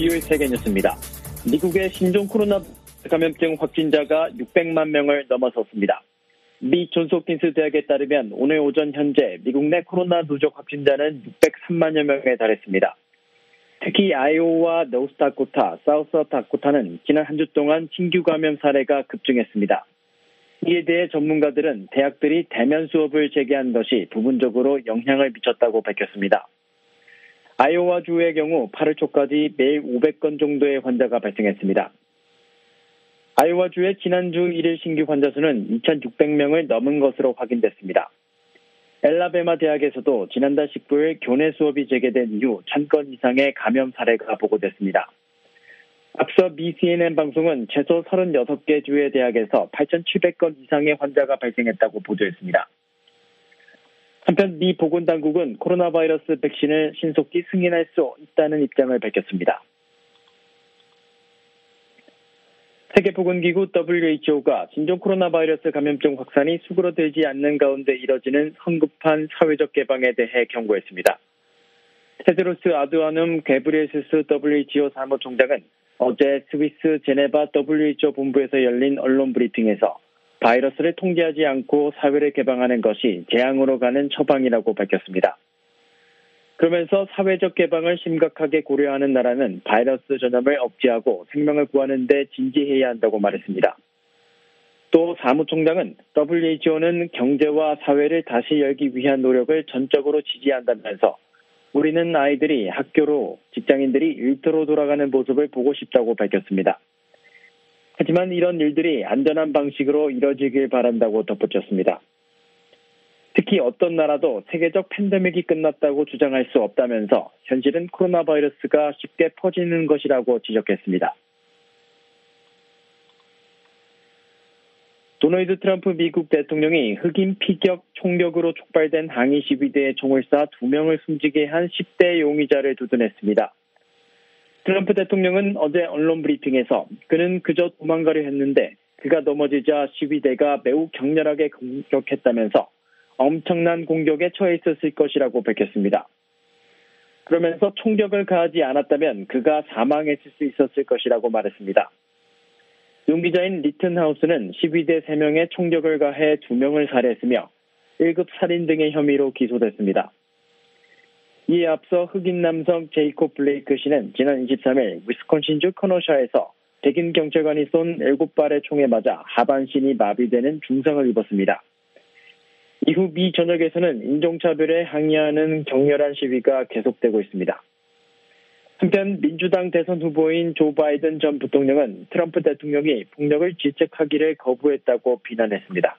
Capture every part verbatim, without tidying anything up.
토요일 세계뉴스입니다. 미국의 신종 코로나 감염증 확진자가 육백만 명을 넘어섰습니다. 미 존스홉킨스 대학에 따르면 오늘 오전 현재 미국 내 코로나 누적 확진자는 육백삼만여 명에 달했습니다. 특히 아이오와 노스다코타, 사우스다코타는 지난 한 주 동안 신규 감염 사례가 급증했습니다. 이에 대해 전문가들은 대학들이 대면 수업을 재개한 것이 부분적으로 영향을 미쳤다고 밝혔습니다. 아이오와주의 경우 팔월 초까지 매일 오백 건 정도의 환자가 발생했습니다. 아이오와주의 지난주 일 일 신규 환자 수는 이천육백 명을 넘은 것으로 확인됐습니다. 엘라베마 대학에서도 지난달 십구일 교내 수업이 재개된 이후 천 건 이상의 감염 사례가 보고됐습니다. 앞서 미 씨엔엔 방송은 최소 서른여섯 개 주의 대학에서 팔천칠백 건 이상의 환자가 발생했다고 보도했습니다. 한편 미 보건당국은 코로나 바이러스 백신을 신속히 승인할 수 있다는 입장을 밝혔습니다. 세계보건기구 더블유에이치오가 신종 코로나 바이러스 감염증 확산이 수그러들지 않는 가운데 이뤄지는 성급한 사회적 개방에 대해 경고했습니다. 테드로스 아드하눔 게브리에수스 더블유에이치오 사무총장은 어제 스위스 제네바 더블유에이치오 본부에서 열린 언론 브리핑에서 바이러스를 통제하지 않고 사회를 개방하는 것이 재앙으로 가는 처방이라고 밝혔습니다. 그러면서 사회적 개방을 심각하게 고려하는 나라는 바이러스 전염을 억제하고 생명을 구하는 데 진지해야 한다고 말했습니다. 또 사무총장은 더블유에이치오는 경제와 사회를 다시 열기 위한 노력을 전적으로 지지한다면서 우리는 아이들이 학교로, 직장인들이 일터로 돌아가는 모습을 보고 싶다고 밝혔습니다. 하지만 이런 일들이 안전한 방식으로 이뤄지길 바란다고 덧붙였습니다. 특히 어떤 나라도 세계적 팬데믹이 끝났다고 주장할 수 없다면서 현실은 코로나 바이러스가 쉽게 퍼지는 것이라고 지적했습니다. 도널드 트럼프 미국 대통령이 흑인 피격 총격으로 촉발된 항의 시위대에 총을 쏴 두 명을 숨지게 한 십 대 용의자를 두둔했습니다. 트럼프 대통령은 어제 언론 브리핑에서 그는 그저 도망가려 했는데 그가 넘어지자 시위대가 매우 격렬하게 공격했다면서 엄청난 공격에 처해 있었을 것이라고 밝혔습니다. 그러면서 총격을 가하지 않았다면 그가 사망했을 수 있었을 것이라고 말했습니다. 용기자인 리튼하우스는 시위대 세 명의 총격을 가해 두 명을 살해했으며 일 급 살인 등의 혐의로 기소됐습니다. 이에 앞서 흑인 남성 제이콥 블레이크 씨는 지난 이십삼일 위스콘신주 커너샤에서 백인 경찰관이 쏜 일곱 발의 총에 맞아 하반신이 마비되는 중상을 입었습니다. 이후 미 전역에서는 인종차별에 항의하는 격렬한 시위가 계속되고 있습니다. 한편 민주당 대선 후보인 조 바이든 전 부통령은 트럼프 대통령이 폭력을 질책하기를 거부했다고 비난했습니다.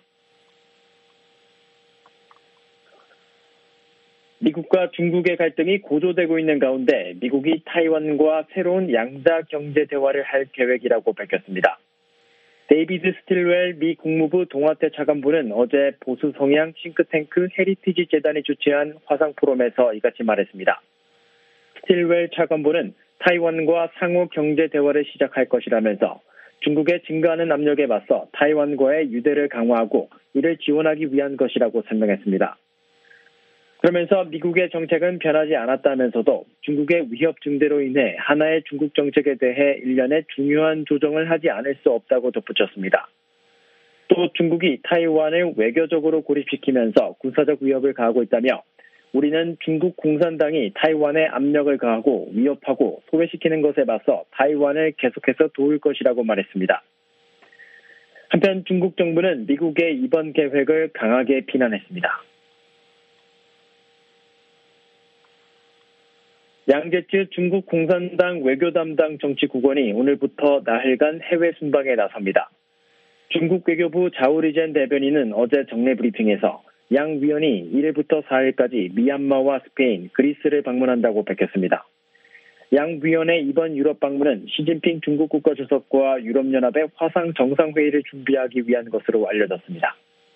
미국과 중국의 갈등이 고조되고 있는 가운데 미국이 타이완과 새로운 양자 경제 대화를 할 계획이라고 밝혔습니다. 데이비드 스틸웰 미 국무부 동아태 차관보는 어제 보수 성향 싱크탱크 헤리티지 재단이 주최한 화상 포럼에서 이같이 말했습니다. 스틸웰 차관보는 타이완과 상호 경제 대화를 시작할 것이라면서 중국의 증가하는 압력에 맞서 타이완과의 유대를 강화하고 이를 지원하기 위한 것이라고 설명했습니다. 그러면서 미국의 정책은 변하지 않았다면서도 중국의 위협 증대로 인해 하나의 중국 정책에 대해 일련의 중요한 조정을 하지 않을 수 없다고 덧붙였습니다. 또 중국이 타이완을 외교적으로 고립시키면서 군사적 위협을 가하고 있다며 우리는 중국 공산당이 타이완에 압력을 가하고 위협하고 소외시키는 것에 맞서 타이완을 계속해서 도울 것이라고 말했습니다. 한편 중국 정부는 미국의 이번 계획을 강하게 비난했습니다. 양제츠 중국 공산당 외교 담당 정치국원이 오늘부터 나흘간 해외 순방에 나섭니다. 중국 외교부 자오리젠 대변인은 어제 정례 브리핑에서 양 위원이 일일부터 사일까지 미얀마와 스페인, 그리스를 방문한다고 밝혔습니다. 양 위원의 이번 유럽 방문은 시진핑 중국 국가주석과 유럽연합의 화상 정상회의를 준비하기 위한 것으로 알려졌습니다.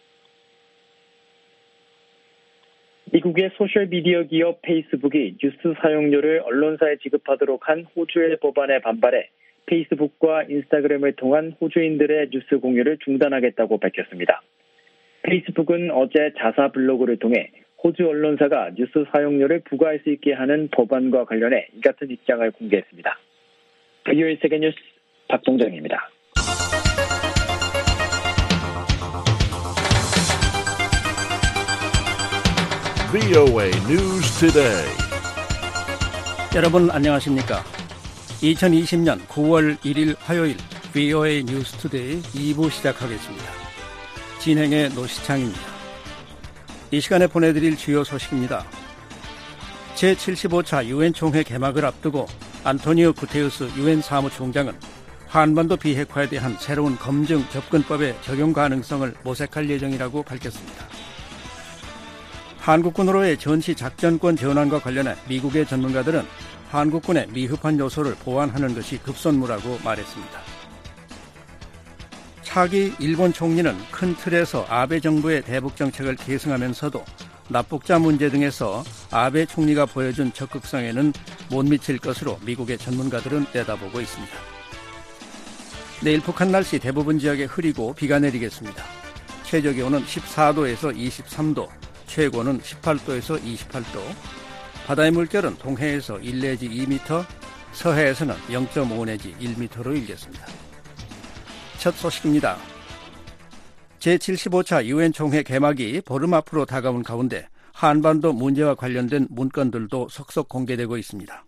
미국의 소셜미디어 기업 페이스북이 뉴스 사용료를 언론사에 지급하도록 한 호주의 법안에 반발해 페이스북과 인스타그램을 통한 호주인들의 뉴스 공유를 중단하겠다고 밝혔습니다. 페이스북은 어제 자사 블로그를 통해 호주 언론사가 뉴스 사용료를 부과할 수 있게 하는 법안과 관련해 이 같은 입장을 공개했습니다. 브이오에이 세계뉴스 박동정입니다. 브이오에이 News Today. 여러분 안녕하십니까? 이천이십년 구월 일일 화요일 브이오에이 뉴스 투데이 이 부 시작하겠습니다. 진행의 노시창입니다. 이 시간에 보내드릴 주요 소식입니다. 제칠십오차 유엔 총회 개막을 앞두고 안토니오 구테우스 유엔 사무총장은 한반도 비핵화에 대한 새로운 검증 접근법의 적용 가능성을 모색할 예정이라고 밝혔습니다. 한국군으로의 전시 작전권 전환과 관련해 미국의 전문가들은 한국군의 미흡한 요소를 보완하는 것이 급선무라고 말했습니다. 차기 일본 총리는 큰 틀에서 아베 정부의 대북 정책을 계승하면서도 납북자 문제 등에서 아베 총리가 보여준 적극성에는 못 미칠 것으로 미국의 전문가들은 내다보고 있습니다. 내일 북한 날씨 대부분 지역에 흐리고 비가 내리겠습니다. 최저기온은 십사도에서 이십삼도, 최고는 십팔도에서 이십팔도, 바다의 물결은 동해에서 일 내지 이 미터, 서해에서는 영 점 오 내지 일 미터로 일겠습니다. 첫 소식입니다. 제칠십오차 유엔 총회 개막이 보름 앞으로 다가온 가운데 한반도 문제와 관련된 문건들도 속속 공개되고 있습니다.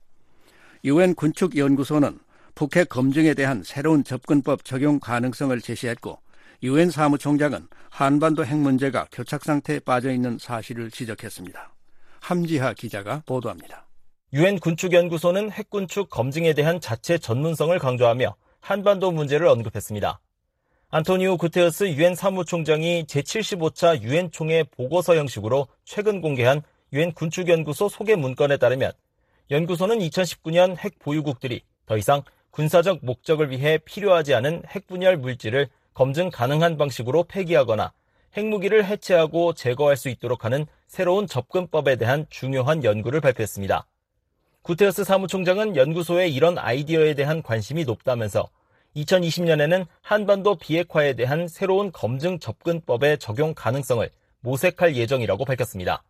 유엔 군축연구소는 북핵 검증에 대한 새로운 접근법 적용 가능성을 제시했고, 유엔 사무총장은 한반도 핵 문제가 교착 상태에 빠져 있는 사실을 지적했습니다. 함지하 기자가 보도합니다. 유엔 군축연구소는 핵 군축 검증에 대한 자체 전문성을 강조하며 한반도 문제를 언급했습니다. 안토니오 구테우스 유엔 사무총장이 제칠십오차 유엔 총회 보고서 형식으로 최근 공개한 유엔 군축연구소 소개 문건에 따르면, 연구소는 이천십구년 핵 보유국들이 더 이상 군사적 목적을 위해 필요하지 않은 핵분열 물질을 검증 가능한 방식으로 폐기하거나 핵무기를 해체하고 제거할 수 있도록 하는 새로운 접근법에 대한 중요한 연구를 발표했습니다. 구테우스 사무총장은 연구소의 이런 아이디어에 대한 관심이 높다면서 이천이십년에는 한반도 비핵화에 대한 새로운 검증 접근법의 적용 가능성을 모색할 예정이라고 밝혔습니다.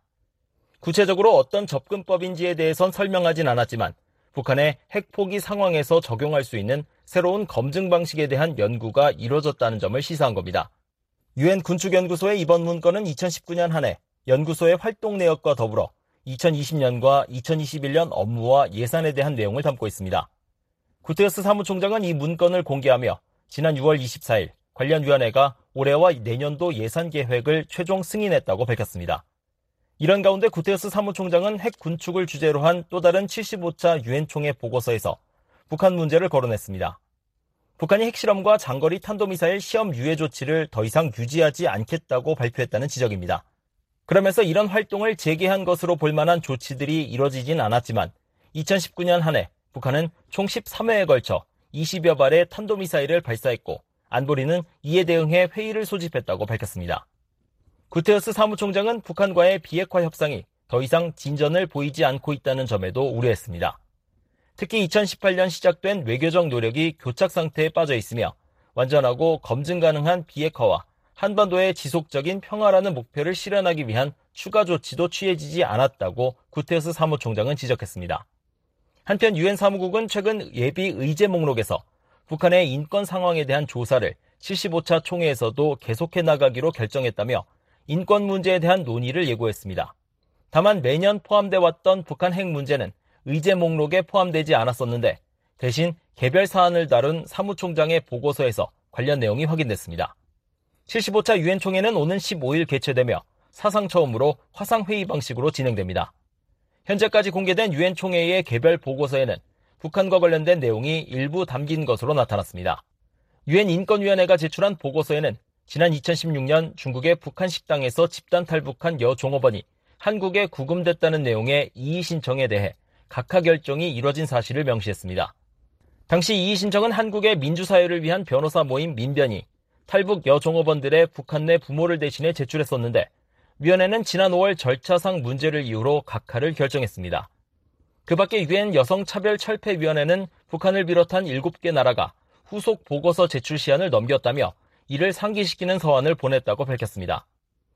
구체적으로 어떤 접근법인지에 대해선 설명하진 않았지만, 북한의 핵 포기 상황에서 적용할 수 있는 새로운 검증 방식에 대한 연구가 이뤄졌다는 점을 시사한 겁니다. 유엔 군축연구소의 이번 문건은 이천십구년 한 해 연구소의 활동 내역과 더불어 이천이십년과 이천이십일년 업무와 예산에 대한 내용을 담고 있습니다. 구테우스 사무총장은 이 문건을 공개하며 지난 유월 이십사일 관련 위원회가 올해와 내년도 예산 계획을 최종 승인했다고 밝혔습니다. 이런 가운데 구테우스 사무총장은 핵 군축을 주제로 한 또 다른 칠십오차 유엔 총회 보고서에서 북한 문제를 거론했습니다. 북한이 핵실험과 장거리 탄도미사일 시험 유예 조치를 더 이상 유지하지 않겠다고 발표했다는 지적입니다. 그러면서 이런 활동을 재개한 것으로 볼 만한 조치들이 이뤄지진 않았지만, 이천십구년 한 해 북한은 총 십삼회에 걸쳐 이십여 발의 탄도미사일을 발사했고, 안보리는 이에 대응해 회의를 소집했다고 밝혔습니다. 구테우스 사무총장은 북한과의 비핵화 협상이 더 이상 진전을 보이지 않고 있다는 점에도 우려했습니다. 특히 이천십팔년 시작된 외교적 노력이 교착 상태에 빠져 있으며, 완전하고 검증 가능한 비핵화와 한반도의 지속적인 평화라는 목표를 실현하기 위한 추가 조치도 취해지지 않았다고 구테우스 사무총장은 지적했습니다. 한편 유엔 사무국은 최근 예비 의제 목록에서 북한의 인권 상황에 대한 조사를 칠십오차 총회에서도 계속해 나가기로 결정했다며 인권 문제에 대한 논의를 예고했습니다. 다만 매년 포함돼 왔던 북한 핵 문제는 의제 목록에 포함되지 않았었는데, 대신 개별 사안을 다룬 사무총장의 보고서에서 관련 내용이 확인됐습니다. 칠십오차 유엔 총회는 오는 십오일 개최되며 사상 처음으로 화상회의 방식으로 진행됩니다. 현재까지 공개된 유엔 총회의 개별 보고서에는 북한과 관련된 내용이 일부 담긴 것으로 나타났습니다. 유엔 인권위원회가 제출한 보고서에는 지난 이천십육년 중국의 북한 식당에서 집단 탈북한 여 종업원이 한국에 구금됐다는 내용의 이의 신청에 대해 각하 결정이 이뤄진 사실을 명시했습니다. 당시 이의 신청은 한국의 민주사회를 위한 변호사 모임 민변이 탈북 여종업원들의 북한 내 부모를 대신해 제출했었는데, 위원회는 지난 오월 절차상 문제를 이유로 각하를 결정했습니다. 그 밖에 유엔 여성차별철폐위원회는 북한을 비롯한 일곱 개 나라가 후속 보고서 제출 시한을 넘겼다며 이를 상기시키는 서한을 보냈다고 밝혔습니다.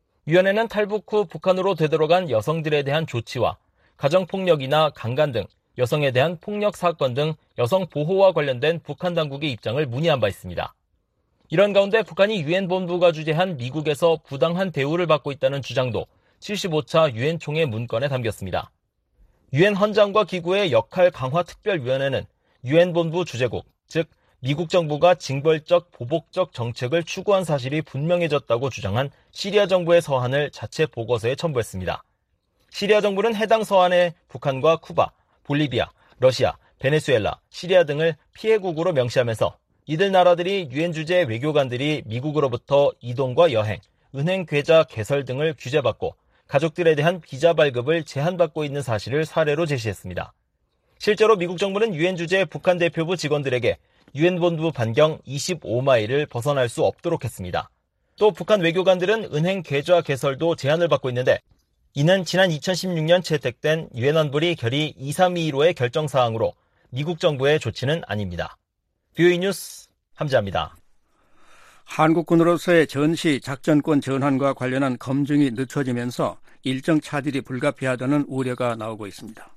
위원회는 탈북 후 북한으로 되돌아간 여성들에 대한 조치와 가정폭력이나 강간 등 여성에 대한 폭력 사건 등 여성 보호와 관련된 북한 당국의 입장을 문의한 바 있습니다. 이런 가운데 북한이 유엔 본부가 주재한 미국에서 부당한 대우를 받고 있다는 주장도 칠십오 차 유엔 총회 문건에 담겼습니다. 유엔 헌장과 기구의 역할 강화 특별위원회는 유엔 본부 주재국, 즉 미국 정부가 징벌적 보복적 정책을 추구한 사실이 분명해졌다고 주장한 시리아 정부의 서한을 자체 보고서에 첨부했습니다. 시리아 정부는 해당 서한에 북한과 쿠바, 볼리비아, 러시아, 베네수엘라, 시리아 등을 피해국으로 명시하면서 이들 나라들이 유엔 주재 외교관들이 미국으로부터 이동과 여행, 은행 계좌 개설 등을 규제받고 가족들에 대한 비자 발급을 제한받고 있는 사실을 사례로 제시했습니다. 실제로 미국 정부는 유엔 주재 북한 대표부 직원들에게 유엔 본부 반경 이십오 마일을 벗어날 수 없도록 했습니다. 또 북한 외교관들은 은행 계좌 개설도 제한을 받고 있는데 이는 지난 이천십육 년 채택된 유엔 안보리 결의 이삼이일오의 결정사항으로 미국 정부의 조치는 아닙니다. 비오이 뉴스 함지아입니다. 한국군으로서의 전시 작전권 전환과 관련한 검증이 늦춰지면서 일정 차질이 불가피하다는 우려가 나오고 있습니다.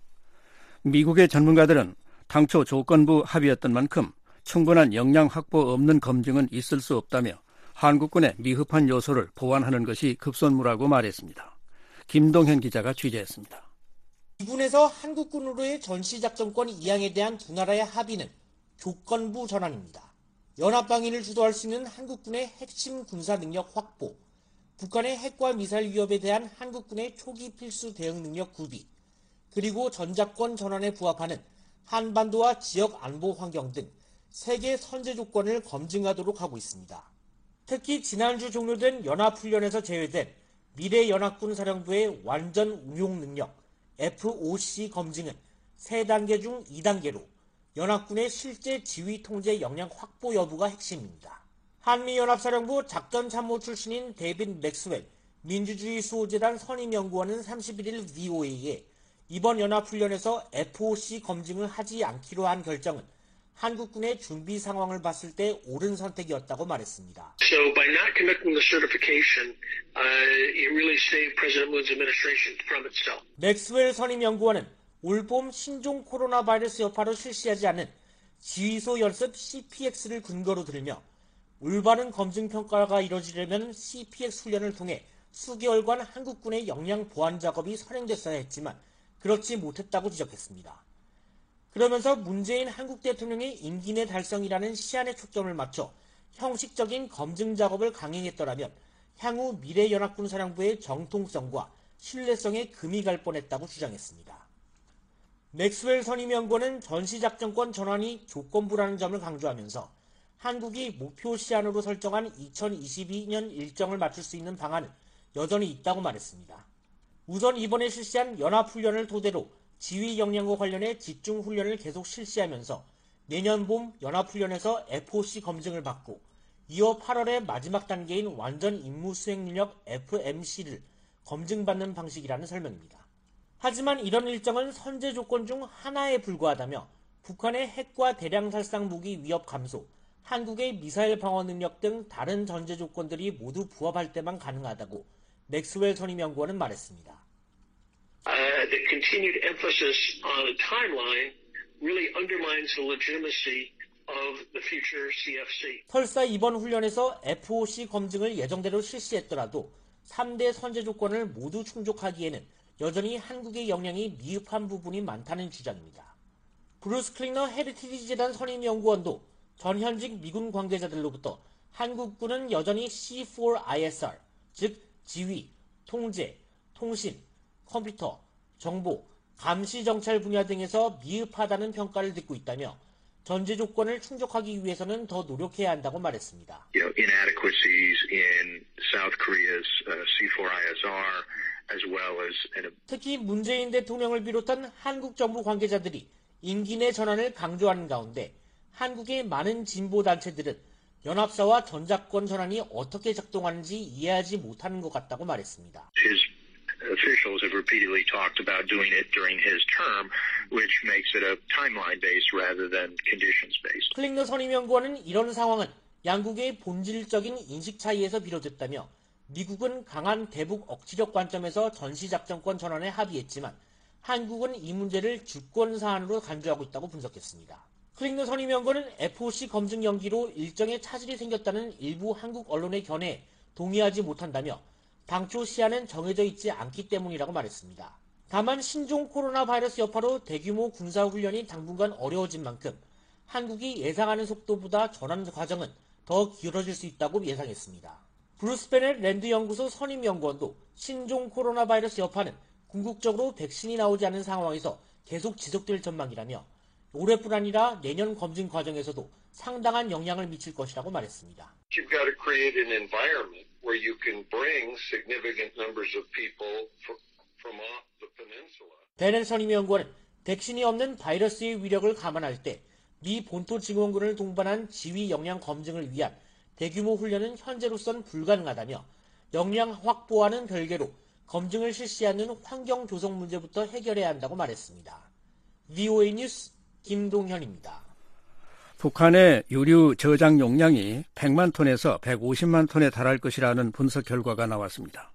미국의 전문가들은 당초 조건부 합의였던 만큼 충분한 역량 확보 없는 검증은 있을 수 없다며 한국군의 미흡한 요소를 보완하는 것이 급선무라고 말했습니다. 김동현 기자가 취재했습니다. 미군에서 한국군으로의 전시작전권 이양에 대한 두 나라의 합의는 조건부 전환입니다. 연합방위를 주도할 수 있는 한국군의 핵심 군사 능력 확보, 북한의 핵과 미사일 위협에 대한 한국군의 초기 필수 대응 능력 구비, 그리고 전작권 전환에 부합하는 한반도와 지역 안보 환경 등 세 개 선제 조건을 검증하도록 하고 있습니다. 특히 지난주 종료된 연합훈련에서 제외된 미래연합군 사령부의 완전 운용 능력 에프오씨 검증은 세 단계 중 이 단계로 연합군의 실제 지휘 통제 역량 확보 여부가 핵심입니다. 한미연합사령부 작전참모 출신인 데이빗 맥스웰 민주주의 수호재단 선임연구원은 삼십일일 브이오에이에 이번 연합훈련에서 에프오씨 검증을 하지 않기로 한 결정은 한국군의 준비 상황을 봤을 때 옳은 선택이었다고 말했습니다. So by not conducting the certification, uh, it really saved President Moon's administration from itself. 맥스웰 선임연구원은 올봄 신종 코로나 바이러스 여파로 실시하지 않은 지휘소 연습 씨피엑스를 근거로 들며 올바른 검증 평가가 이뤄지려면 씨피엑스 훈련을 통해 수개월간 한국군의 역량 보완 작업이 선행됐어야 했지만 그렇지 못했다고 지적했습니다. 그러면서 문재인 한국 대통령이 임기 내 달성이라는 시한에 초점을 맞춰 형식적인 검증 작업을 강행했더라면 향후 미래연합군 사령부의 정통성과 신뢰성에 금이 갈 뻔했다고 주장했습니다. 맥스웰 선임연구원은 전시작전권 전환이 조건부라는 점을 강조하면서 한국이 목표 시한으로 설정한 이천이십이 년 일정을 맞출 수 있는 방안은 여전히 있다고 말했습니다. 우선 이번에 실시한 연합훈련을 토대로 지휘 역량과 관련해 집중훈련을 계속 실시하면서 내년 봄 연합훈련에서 에프오씨 검증을 받고 이어 팔월의 마지막 단계인 완전 임무 수행 능력 에프엠씨를 검증받는 방식이라는 설명입니다. 하지만 이런 일정은 선제 조건 중 하나에 불과하다며 북한의 핵과 대량 살상 무기 위협 감소, 한국의 미사일 방어 능력 등 다른 전제 조건들이 모두 부합할 때만 가능하다고 맥스웰 선임연구원은 말했습니다. Uh, the continued emphasis on a timeline really undermines the legitimacy of the future 씨에프씨. 설사 이번 훈련에서 에프오씨 검증을 예정대로 실시했더라도 삼 대 선제 조건을 모두 충족하기에는 여전히 한국의 역량이 미흡한 부분이 많다는 주장입니다. 브루스 클리너 헤리티지 재단 선임연구원도 전현직 미군 관계자들로부터 한국군은 여전히 씨 포 아이에스알, 즉 지휘, 통제, 통신, 컴퓨터, 정보, 감시 정찰 분야 등에서 미흡하다는 평가를 듣고 있다며 전제 조건을 충족하기 위해서는 더 노력해야 한다고 말했습니다. You know, inadequacies in South Korea's uh, 씨 포 아이에스알 as well as in a... 특히 문재인 대통령을 비롯한 한국 정부 관계자들이 임기 내 전환을 강조하는 가운데 한국의 많은 진보 단체들은 연합사와 전작권 전환이 어떻게 작동하는지 이해하지 못하는 것 같다고 말했습니다. His officials have repeatedly talked about doing it during his term, which makes it a timeline-based rather than conditions-based. 클링너 선임연구원은 이런 상황은 양국의 본질적인 인식 차이에서 비롯됐다며 미국은 강한 대북 억지력 관점에서 전시작전권 전환에 합의했지만 한국은 이 문제를 주권 사안으로 간주하고 있다고 분석했습니다. 클링너 선임연구원은 에프오씨 검증 연기로 일정에 차질이 생겼다는 일부 한국 언론의 견해에 동의하지 못한다며 당초 시한은 정해져 있지 않기 때문이라고 말했습니다. 다만 신종 코로나 바이러스 여파로 대규모 군사훈련이 당분간 어려워진 만큼 한국이 예상하는 속도보다 전환 과정은 더 길어질 수 있다고 예상했습니다. 브루스 베넷 랜드 연구소 선임 연구원도 신종 코로나 바이러스 여파는 궁극적으로 백신이 나오지 않은 상황에서 계속 지속될 전망이라며 올해뿐 아니라 내년 검증 과정에서도 상당한 영향을 미칠 것이라고 말했습니다. You've got to create an environment where you can bring significant numbers of people from off the peninsula. 베넷 선임 연구원은 백신이 없는 바이러스의 위력을 감안할 때 미 본토 증원군을 동반한 지휘 역량 검증을 위한 대규모 훈련은 현재로선 불가능하다며 역량 확보와는 별개로 검증을 실시하는 환경 조성 문제부터 해결해야 한다고 말했습니다. 브이오에이 뉴스 김동현입니다. 북한의 유류 저장 용량이 백만 톤에서 백오십만 톤에 달할 것이라는 분석 결과가 나왔습니다.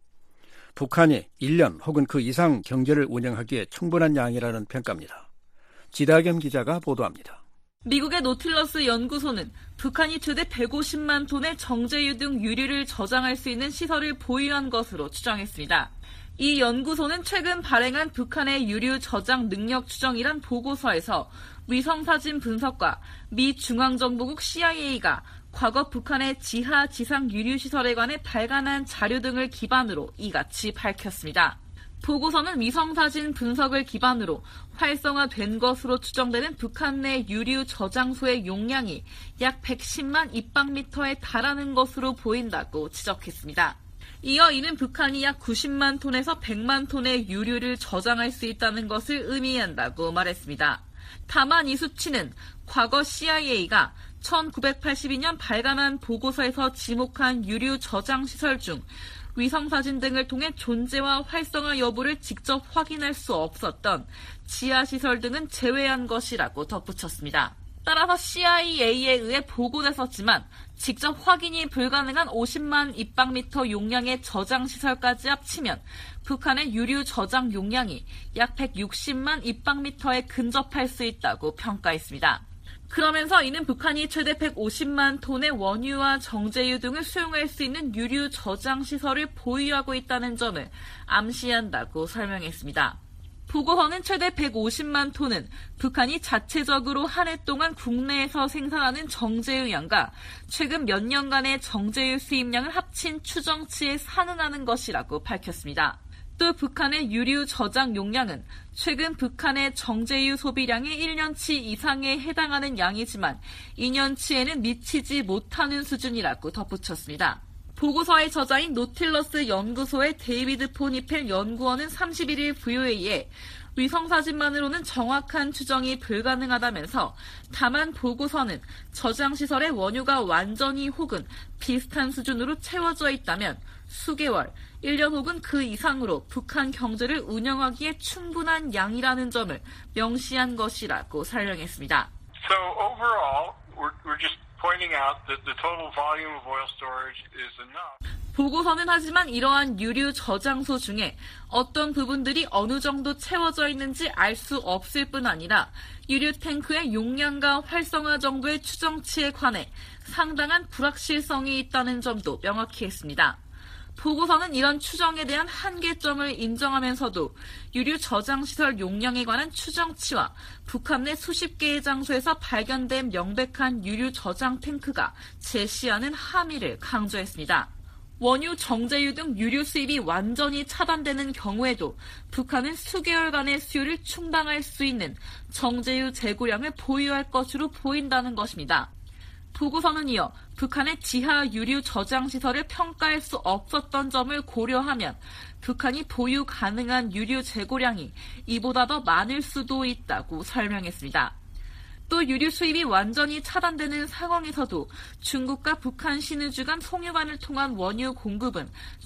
북한이 일 년 혹은 그 이상 경제를 운영하기에 충분한 양이라는 평가입니다. 지다겸 기자가 보도합니다. 미국의 노틸러스 연구소는 북한이 최대 백오십만 톤의 정제유 등 유류를 저장할 수 있는 시설을 보유한 것으로 추정했습니다. 이 연구소는 최근 발행한 북한의 유류 저장 능력 추정이란 보고서에서 위성사진 분석과 미 중앙정보국 씨아이에이가 과거 북한의 지하 지상 유류 시설에 관해 발간한 자료 등을 기반으로 이같이 밝혔습니다. 보고서는 위성사진 분석을 기반으로 활성화된 것으로 추정되는 북한 내 유류 저장소의 용량이 약 백십만 입방미터에 달하는 것으로 보인다고 지적했습니다. 이어 이는 북한이 약 구십만 톤에서 백만 톤의 유류를 저장할 수 있다는 것을 의미한다고 말했습니다. 다만 이 수치는 과거 씨아이에이가 천구백팔십이 년 발간한 보고서에서 지목한 유류 저장 시설 중 위성사진 등을 통해 존재와 활성화 여부를 직접 확인할 수 없었던 지하시설 등은 제외한 것이라고 덧붙였습니다. 따라서 씨아이에이에 의해 보고됐었지만 직접 확인이 불가능한 오십만 입방미터 용량의 저장시설까지 합치면 북한의 유류 저장 용량이 약 백육십만 입방미터에 근접할 수 있다고 평가했습니다. 그러면서 이는 북한이 최대 백오십만 톤의 원유와 정제유 등을 수용할 수 있는 유류 저장 시설을 보유하고 있다는 점을 암시한다고 설명했습니다. 보고서는 최대 백오십만 톤은 북한이 자체적으로 한 해 동안 국내에서 생산하는 정제유 양과 최근 몇 년간의 정제유 수입량을 합친 추정치에 상응하는 것이라고 밝혔습니다. 또 북한의 유류 저장 용량은 최근 북한의 정제유 소비량의 일 년치 이상에 해당하는 양이지만 이 년치에는 미치지 못하는 수준이라고 덧붙였습니다. 보고서의 저자인 노틸러스 연구소의 데이비드 포니펠 연구원은 삼십일 일 브이오에이에 위성사진만으로는 정확한 추정이 불가능하다면서 다만 보고서는 저장시설의 원유가 완전히 혹은 비슷한 수준으로 채워져 있다면 수개월, 일 년 혹은 그 이상으로 북한 경제를 운영하기에 충분한 양이라는 점을 명시한 것이라고 설명했습니다. So overall, we're, we're just pointing out that the total volume of oil storage is enough. 보고서는 하지만 이러한 유류 저장소 중에 어떤 부분들이 어느 정도 채워져 있는지 알 수 없을 뿐 아니라 유류 탱크의 용량과 활성화 정도의 추정치에 관해 상당한 불확실성이 있다는 점도 명확히 했습니다. 보고서는 이런 추정에 대한 한계점을 인정하면서도 유류 저장시설 용량에 관한 추정치와 북한 내 수십 개의 장소에서 발견된 명백한 유류 저장 탱크가 제시하는 함의를 강조했습니다. 원유, 정제유 등 유류 수입이 완전히 차단되는 경우에도 북한은 수개월간의 수요를 충당할 수 있는 정제유 재고량을 보유할 것으로 보인다는 것입니다. 보고서는 이어 북한의 지하 유류 저장 시설을 평가할 수 없었던 점을 고려하면 북한이 보유 가능한 유류 재고량이 이보다 더 많을 수도 있다고 설명했습니다. 또 유류 수입이 완전히 차단되는 상황에서도 중국과 북한 신의주 간 송유관을 통한 원유 공급은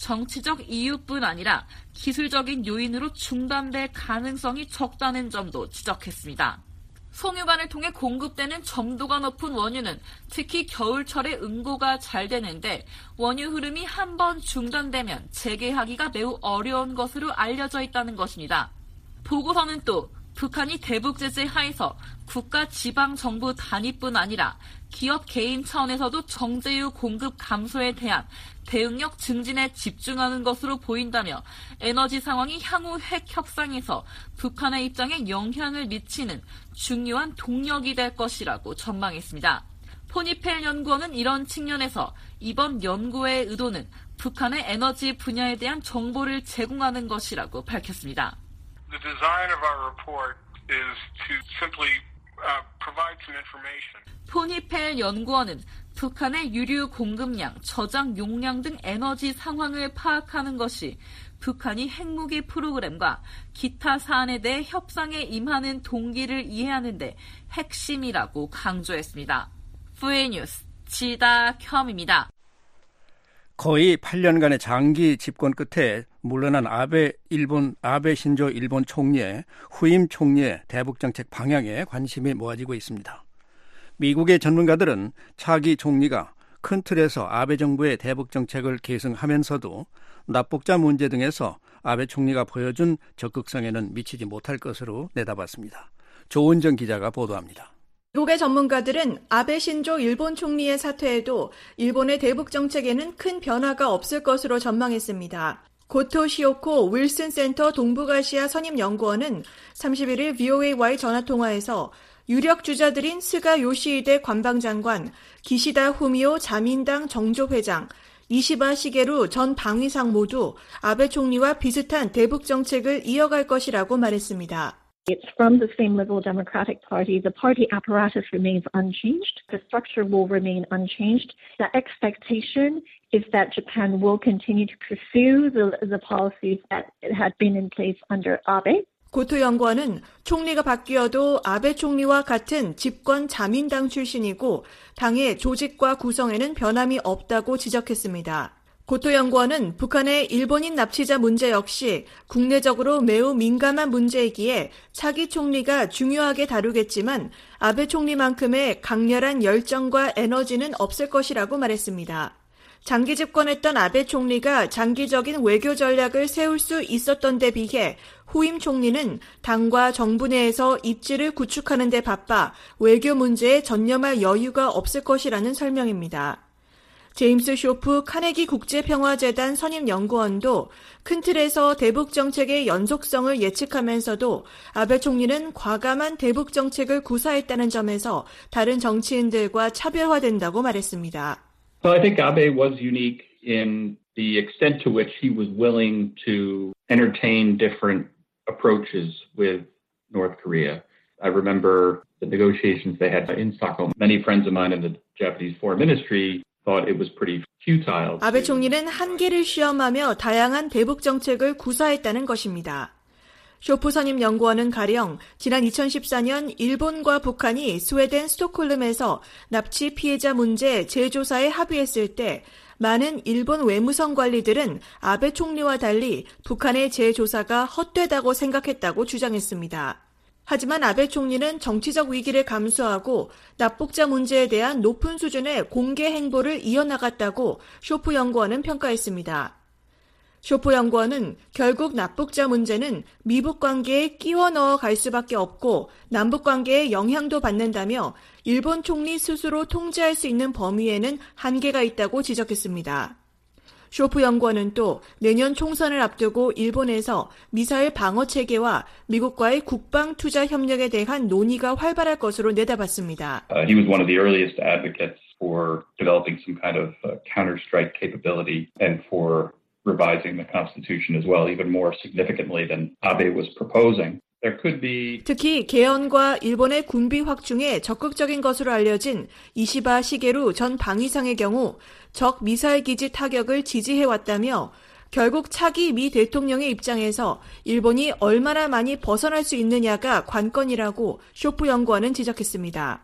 정치적 이유뿐 아니라 기술적인 요인으로 중단될 가능성이 적다는 점도 지적했습니다. 송유관을 통해 공급되는 점도가 높은 원유는 특히 겨울철에 응고가 잘 되는데 원유 흐름이 한번 중단되면 재개하기가 매우 어려운 것으로 알려져 있다는 것입니다. 보고서는 또 북한이 대북 제재 하에서 국가 지방 정부 단위뿐 아니라 기업 개인 차원에서도 정제유 공급 감소에 대한 대응력 증진에 집중하는 것으로 보인다며 에너지 상황이 향후 핵 협상에서 북한의 입장에 영향을 미치는 중요한 동력이 될 것이라고 전망했습니다. 포니펠 연구원은 이런 측면에서 이번 연구의 의도는 북한의 에너지 분야에 대한 정보를 제공하는 것이라고 밝혔습니다. The design of our report is to simply uh, provide some information. 포니펠 연구원은 북한의 유류 공급량, 저장 용량 등 에너지 상황을 파악하는 것이 북한이 핵무기 프로그램과 기타 사안에 대해 협상에 임하는 동기를 이해하는 데 핵심이라고 강조했습니다. 푸에이 뉴스 지다켬입니다. 거의 팔 년간의 장기 집권 끝에 물러난 아베 일본 아베 신조 일본 총리의 후임 총리의 대북 정책 방향에 관심이 모아지고 있습니다. 미국의 전문가들은 차기 총리가 큰 틀에서 아베 정부의 대북 정책을 계승하면서도 납북자 문제 등에서 아베 총리가 보여준 적극성에는 미치지 못할 것으로 내다봤습니다. 조은정 기자가 보도합니다. 미국의 전문가들은 아베 신조 일본 총리의 사퇴에도 일본의 대북 정책에는 큰 변화가 없을 것으로 전망했습니다. 고토 시오코 윌슨 센터 동북아시아 선임연구원은 삼십일 일 브이오에이와의 전화통화에서 유력 주자들인 스가 요시히데 관방장관, 기시다 후미오 자민당 정조회장, 이시바 시게루 전 방위상 모두 아베 총리와 비슷한 대북 정책을 이어갈 것이라고 말했습니다. It's from the same Liberal Democratic Party. The party apparatus remains unchanged. The structure will remain unchanged. The expectation is that Japan will continue to pursue the, the policies that had been in place under Abe. 고토 연구원은 총리가 바뀌어도 아베 총리와 같은 집권 자민당 출신이고 당의 조직과 구성에는 변함이 없다고 지적했습니다. 고토 연구원은 북한의 일본인 납치자 문제 역시 국내적으로 매우 민감한 문제이기에 차기 총리가 중요하게 다루겠지만 아베 총리만큼의 강렬한 열정과 에너지는 없을 것이라고 말했습니다. 장기 집권했던 아베 총리가 장기적인 외교 전략을 세울 수 있었던 데 비해 후임 총리는 당과 정부 내에서 입지를 구축하는 데 바빠 외교 문제에 전념할 여유가 없을 것이라는 설명입니다. 제임스 쇼프 카네기 국제평화재단 선임연구원도 큰 틀에서 대북 정책의 연속성을 예측하면서도 아베 총리는 과감한 대북 정책을 구사했다는 점에서 다른 정치인들과 차별화된다고 말했습니다. So I think Abe was unique in the extent to which he was willing to entertain different approaches with North Korea. I remember the negotiations they had in Stockholm. Many friends of mine in the Japanese Foreign Ministry thought it was pretty futile. 아베 총리는 한계를 시험하며 다양한 대북 정책을 구사했다는 것입니다. 쇼프 선임 연구원은 가령 지난 이천십사 년 일본과 북한이 스웨덴 스톡홀름에서 납치 피해자 문제 재조사에 합의했을 때 많은 일본 외무성 관리들은 아베 총리와 달리 북한의 재조사가 헛되다고 생각했다고 주장했습니다. 하지만 아베 총리는 정치적 위기를 감수하고 납북자 문제에 대한 높은 수준의 공개 행보를 이어나갔다고 쇼프 연구원은 평가했습니다. 쇼프 연구원은 결국 납북자 문제는 미북 관계에 끼워 넣어 갈 수밖에 없고 남북 관계에 영향도 받는다며 일본 총리 스스로 통제할 수 있는 범위에는 한계가 있다고 지적했습니다. 쇼프 연구원은 또 내년 총선을 앞두고 일본에서 미사일 방어 체계와 미국과의 국방 투자 협력에 대한 논의가 활발할 것으로 내다봤습니다. Uh, he was one of the earliest advocates for developing some kind of uh, counter-strike capability and for revising the Constitution as well, even more significantly than Abe was proposing. There could be... 특히 개헌과 일본의 군비 확충에 적극적인 것으로 알려진 이시바 시게루 전 방위상의 경우 적 미사일 기지 타격을 지지해왔다며 결국 차기 미 대통령의 입장에서 일본이 얼마나 많이 벗어날 수 있느냐가 관건이라고 쇼프 연구원은 지적했습니다.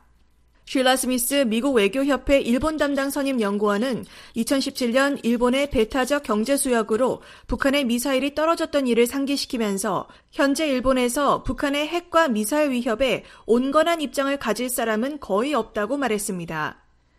쉴라 스미스 미국 외교협회 일본 담당 선임 연구원은 이천십칠 년 일본의 배타적 경제 수역으로 북한의 미사일이 떨어졌던 일을 상기시키면서 현재 일본에서 북한의 핵과 미사일 위협에 온건한 입장을 가질 사람은 거의 없다고 말했습니다.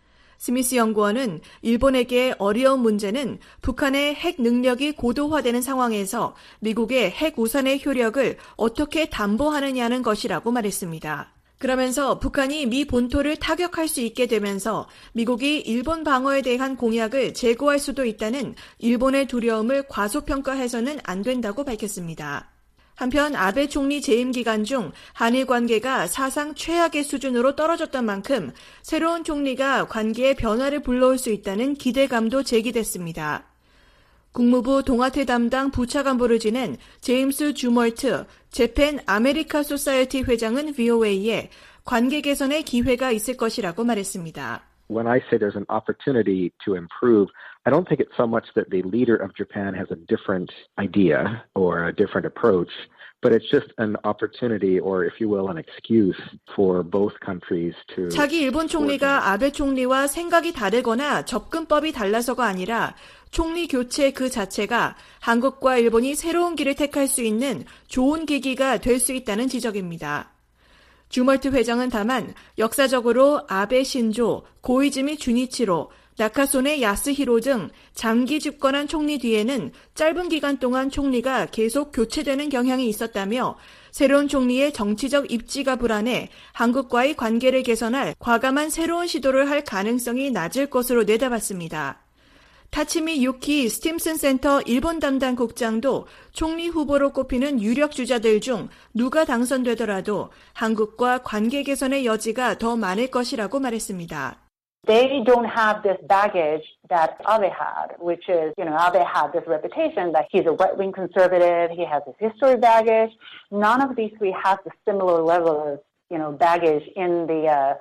스미스 연구원은 일본에게 어려운 문제는 북한의 핵 능력이 고도화되는 상황에서 미국의 핵 우산의 효력을 어떻게 담보하느냐는 것이라고 말했습니다. 그러면서 북한이 미 본토를 타격할 수 있게 되면서 미국이 일본 방어에 대한 공약을 재고할 수도 있다는 일본의 두려움을 과소평가해서는 안 된다고 밝혔습니다. 한편 아베 총리 재임 기간 중 한일 관계가 사상 최악의 수준으로 떨어졌던 만큼 새로운 총리가 관계의 변화를 불러올 수 있다는 기대감도 제기됐습니다. 국무부 동아태 담당 부차관보를 지낸 제임스 주멀트 재팬 아메리카 소사이어티 회장은 브이오에이에 관계 개선의 기회가 있을 것이라고 말했습니다. When I say there's an opportunity to improve, I don't think it's so much that the leader of Japan has a different idea or a different approach, but it's just an opportunity or, if you will, an excuse for both countries to... 차기 일본 총리가 아베 총리와 생각이 다르거나 접근법이 달라서가 아니라 총리 교체 그 자체가 한국과 일본이 새로운 길을 택할 수 있는 좋은 계기가 될 수 있다는 지적입니다. 주멀트 회장은 다만 역사적으로 아베 신조, 고이즈미 주니치로, 나카소네 야스히로 등 장기 집권한 총리 뒤에는 짧은 기간 동안 총리가 계속 교체되는 경향이 있었다며 새로운 총리의 정치적 입지가 불안해 한국과의 관계를 개선할 과감한 새로운 시도를 할 가능성이 낮을 것으로 내다봤습니다. 타치미 유키 스팀슨 센터 일본 담당 국장도 총리 후보로 꼽히는 유력 주자들 중 누가 당선되더라도 한국과 관계 개선의 여지가 더 많을 것이라고 말했습니다. They don't have this baggage that Abe had, which is, you know, Abe had this reputation that he's a right-wing conservative, he has this history baggage. None of these three has the similar level of, you know, baggage in the uh,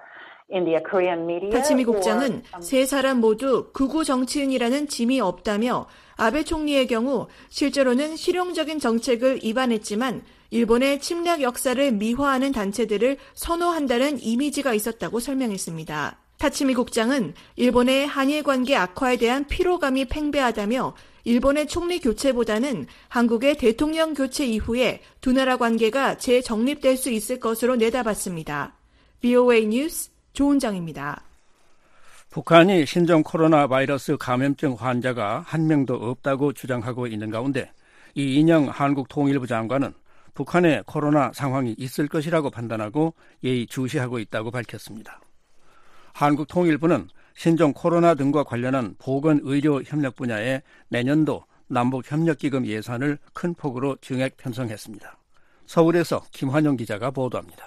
타치미 국장은 세 사람 모두 극우 정치인이라는 짐이 없다며 아베 총리의 경우 실제로는 실용적인 정책을 입안했지만 일본의 침략 역사를 미화하는 단체들을 선호한다는 이미지가 있었다고 설명했습니다. 타치미 국장은 일본의 한일 관계 악화에 대한 피로감이 팽배하다며 일본의 총리 교체보다는 한국의 대통령 교체 이후에 두 나라 관계가 재정립될 수 있을 것으로 내다봤습니다. 브이오에이 뉴스 조은정입니다. 북한이 신종 코로나 바이러스 감염증 환자가 한 명도 없다고 주장하고 있는 가운데 이인영 한국통일부 장관은 북한의 코로나 상황이 있을 것이라고 판단하고 예의주시하고 있다고 밝혔습니다. 한국통일부는 신종 코로나 등과 관련한 보건의료 협력 분야에 내년도 남북협력기금 예산을 큰 폭으로 증액 편성했습니다. 서울에서 김환영 기자가 보도합니다.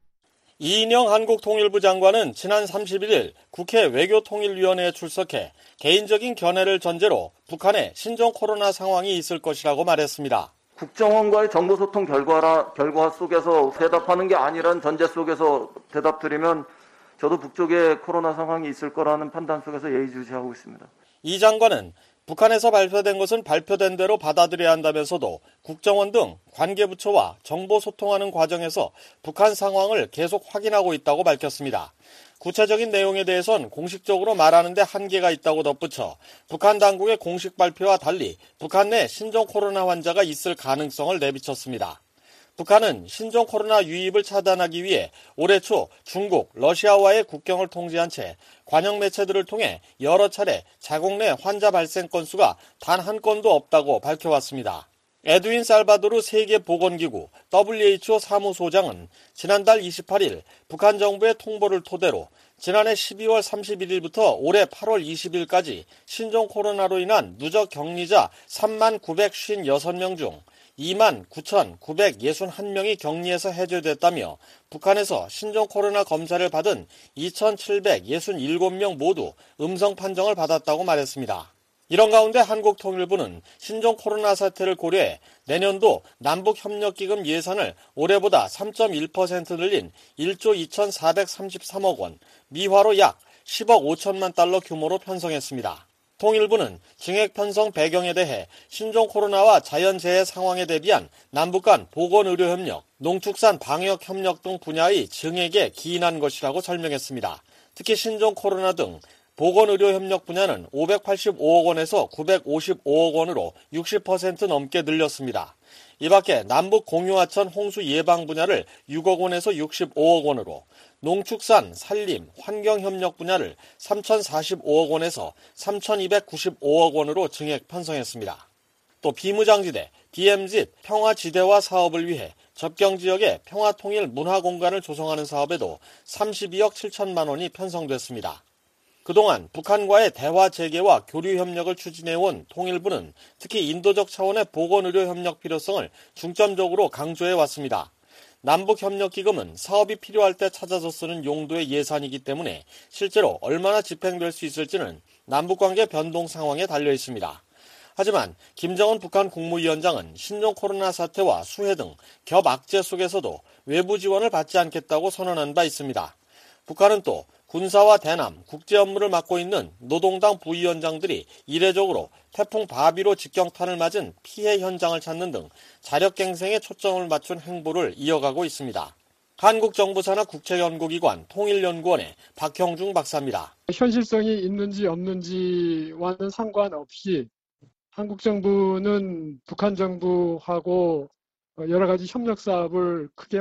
이인영 한국통일부 장관은 지난 삼십일일 국회 외교통일위원회에 출석해 개인적인 견해를 전제로 북한의 신종 코로나 상황이 있을 것이라고 말했습니다. 국정원과의 정보소통 결과라, 결과 속에서 대답하는 게 아니란 전제 속에서 대답드리면 저도 북쪽에 코로나 상황이 있을 거라는 판단 속에서 예의주시하고 있습니다. 이 장관은 북한에서 발표된 것은 발표된 대로 받아들여야 한다면서도 국정원 등 관계부처와 정보 소통하는 과정에서 북한 상황을 계속 확인하고 있다고 밝혔습니다. 구체적인 내용에 대해선 공식적으로 말하는 데 한계가 있다고 덧붙여 북한 당국의 공식 발표와 달리 북한 내 신종 코로나 환자가 있을 가능성을 내비쳤습니다. 북한은 신종 코로나 유입을 차단하기 위해 올해 초 중국, 러시아와의 국경을 통제한 채 관영 매체들을 통해 여러 차례 자국 내 환자 발생 건수가 단 한 건도 없다고 밝혀왔습니다. 에드윈 살바도르 세계보건기구 더블유에이치오 사무소장은 지난달 이십팔일 북한 정부의 통보를 토대로 지난해 십이월 삼십일일부터 올해 팔월 이십일까지 신종 코로나로 인한 누적 격리자 삼만 구백오십육 명 중 이만 구천구백육십일 명이 격리에서 해제됐다며 북한에서 신종 코로나 검사를 받은 이천칠백육십칠 명 모두 음성 판정을 받았다고 말했습니다. 이런 가운데 한국통일부는 신종 코로나 사태를 고려해 내년도 남북협력기금 예산을 올해보다 삼 점 일 퍼센트 늘린 일조 이천사백삼십삼억 원, 미화로 약 십억 오천만 달러 규모로 편성했습니다. 통일부는 증액 편성 배경에 대해 신종 코로나와 자연재해 상황에 대비한 남북 간 보건의료협력, 농축산 방역협력 등 분야의 증액에 기인한 것이라고 설명했습니다. 특히 신종 코로나 등 보건의료협력 분야는 오백팔십오억 원에서 구백오십오억 원으로 육십 퍼센트 넘게 늘렸습니다. 이 밖에 남북 공유하천 홍수 예방 분야를 육억 원에서 육십오억 원으로, 농축산, 산림, 환경협력 분야를 삼천사십오억 원에서 삼천이백구십오억 원으로 증액 편성했습니다. 또 비무장지대, 디엠지 평화지대화 사업을 위해 접경지역에 평화통일 문화공간을 조성하는 사업에도 삼십이억 칠천만 원이 편성됐습니다. 그동안 북한과의 대화 재개와 교류 협력을 추진해온 통일부는 특히 인도적 차원의 보건의료 협력 필요성을 중점적으로 강조해왔습니다. 남북협력기금은 사업이 필요할 때 찾아서 쓰는 용도의 예산이기 때문에 실제로 얼마나 집행될 수 있을지는 남북관계 변동 상황에 달려 있습니다. 하지만 김정은 북한 국무위원장은 신종 코로나 사태와 수해 등 겹악재 속에서도 외부 지원을 받지 않겠다고 선언한 바 있습니다. 북한은 또 군사와 대남, 국제 업무를 맡고 있는 노동당 부위원장들이 이례적으로 태풍 바비로 직경탄을 맞은 피해 현장을 찾는 등 자력갱생에 초점을 맞춘 행보를 이어가고 있습니다. 한국정부산하 국책연구기관 통일연구원의 박형중 박사입니다. 현실성이 있는지 없는지와는 상관없이 한국 정부는 북한 정부하고 여러 가지 협력 사업을 크게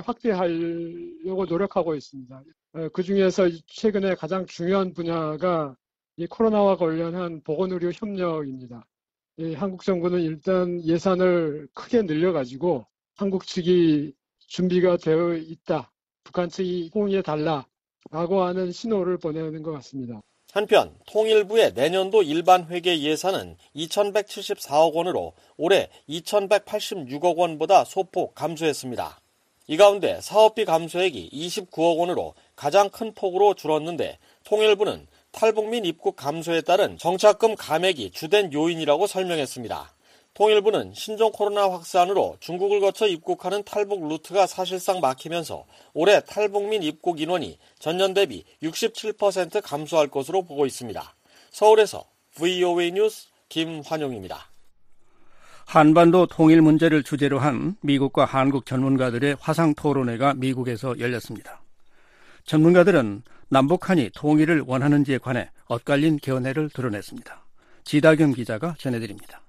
확대하려고 노력하고 있습니다. 그 중에서 최근에 가장 중요한 분야가 이 코로나와 관련한 보건의료 협력입니다. 이 한국 정부는 일단 예산을 크게 늘려가지고 한국 측이 준비가 되어 있다, 북한 측이 호응해달라라고 하는 신호를 보내는 것 같습니다. 한편 통일부의 내년도 일반 회계 예산은 이천백칠십사억 원으로 올해 이천백팔십육억 원보다 소폭 감소했습니다. 이 가운데 사업비 감소액이 이십구억 원으로 가장 큰 폭으로 줄었는데 통일부는 탈북민 입국 감소에 따른 정착금 감액이 주된 요인이라고 설명했습니다. 통일부는 신종 코로나 확산으로 중국을 거쳐 입국하는 탈북 루트가 사실상 막히면서 올해 탈북민 입국 인원이 전년 대비 육십칠 퍼센트 감소할 것으로 보고 있습니다. 서울에서 브이오에이 뉴스 김환용입니다. 한반도 통일 문제를 주제로 한 미국과 한국 전문가들의 화상토론회가 미국에서 열렸습니다. 전문가들은 남북한이 통일을 원하는지에 관해 엇갈린 견해를 드러냈습니다. 지다겸 기자가 전해드립니다.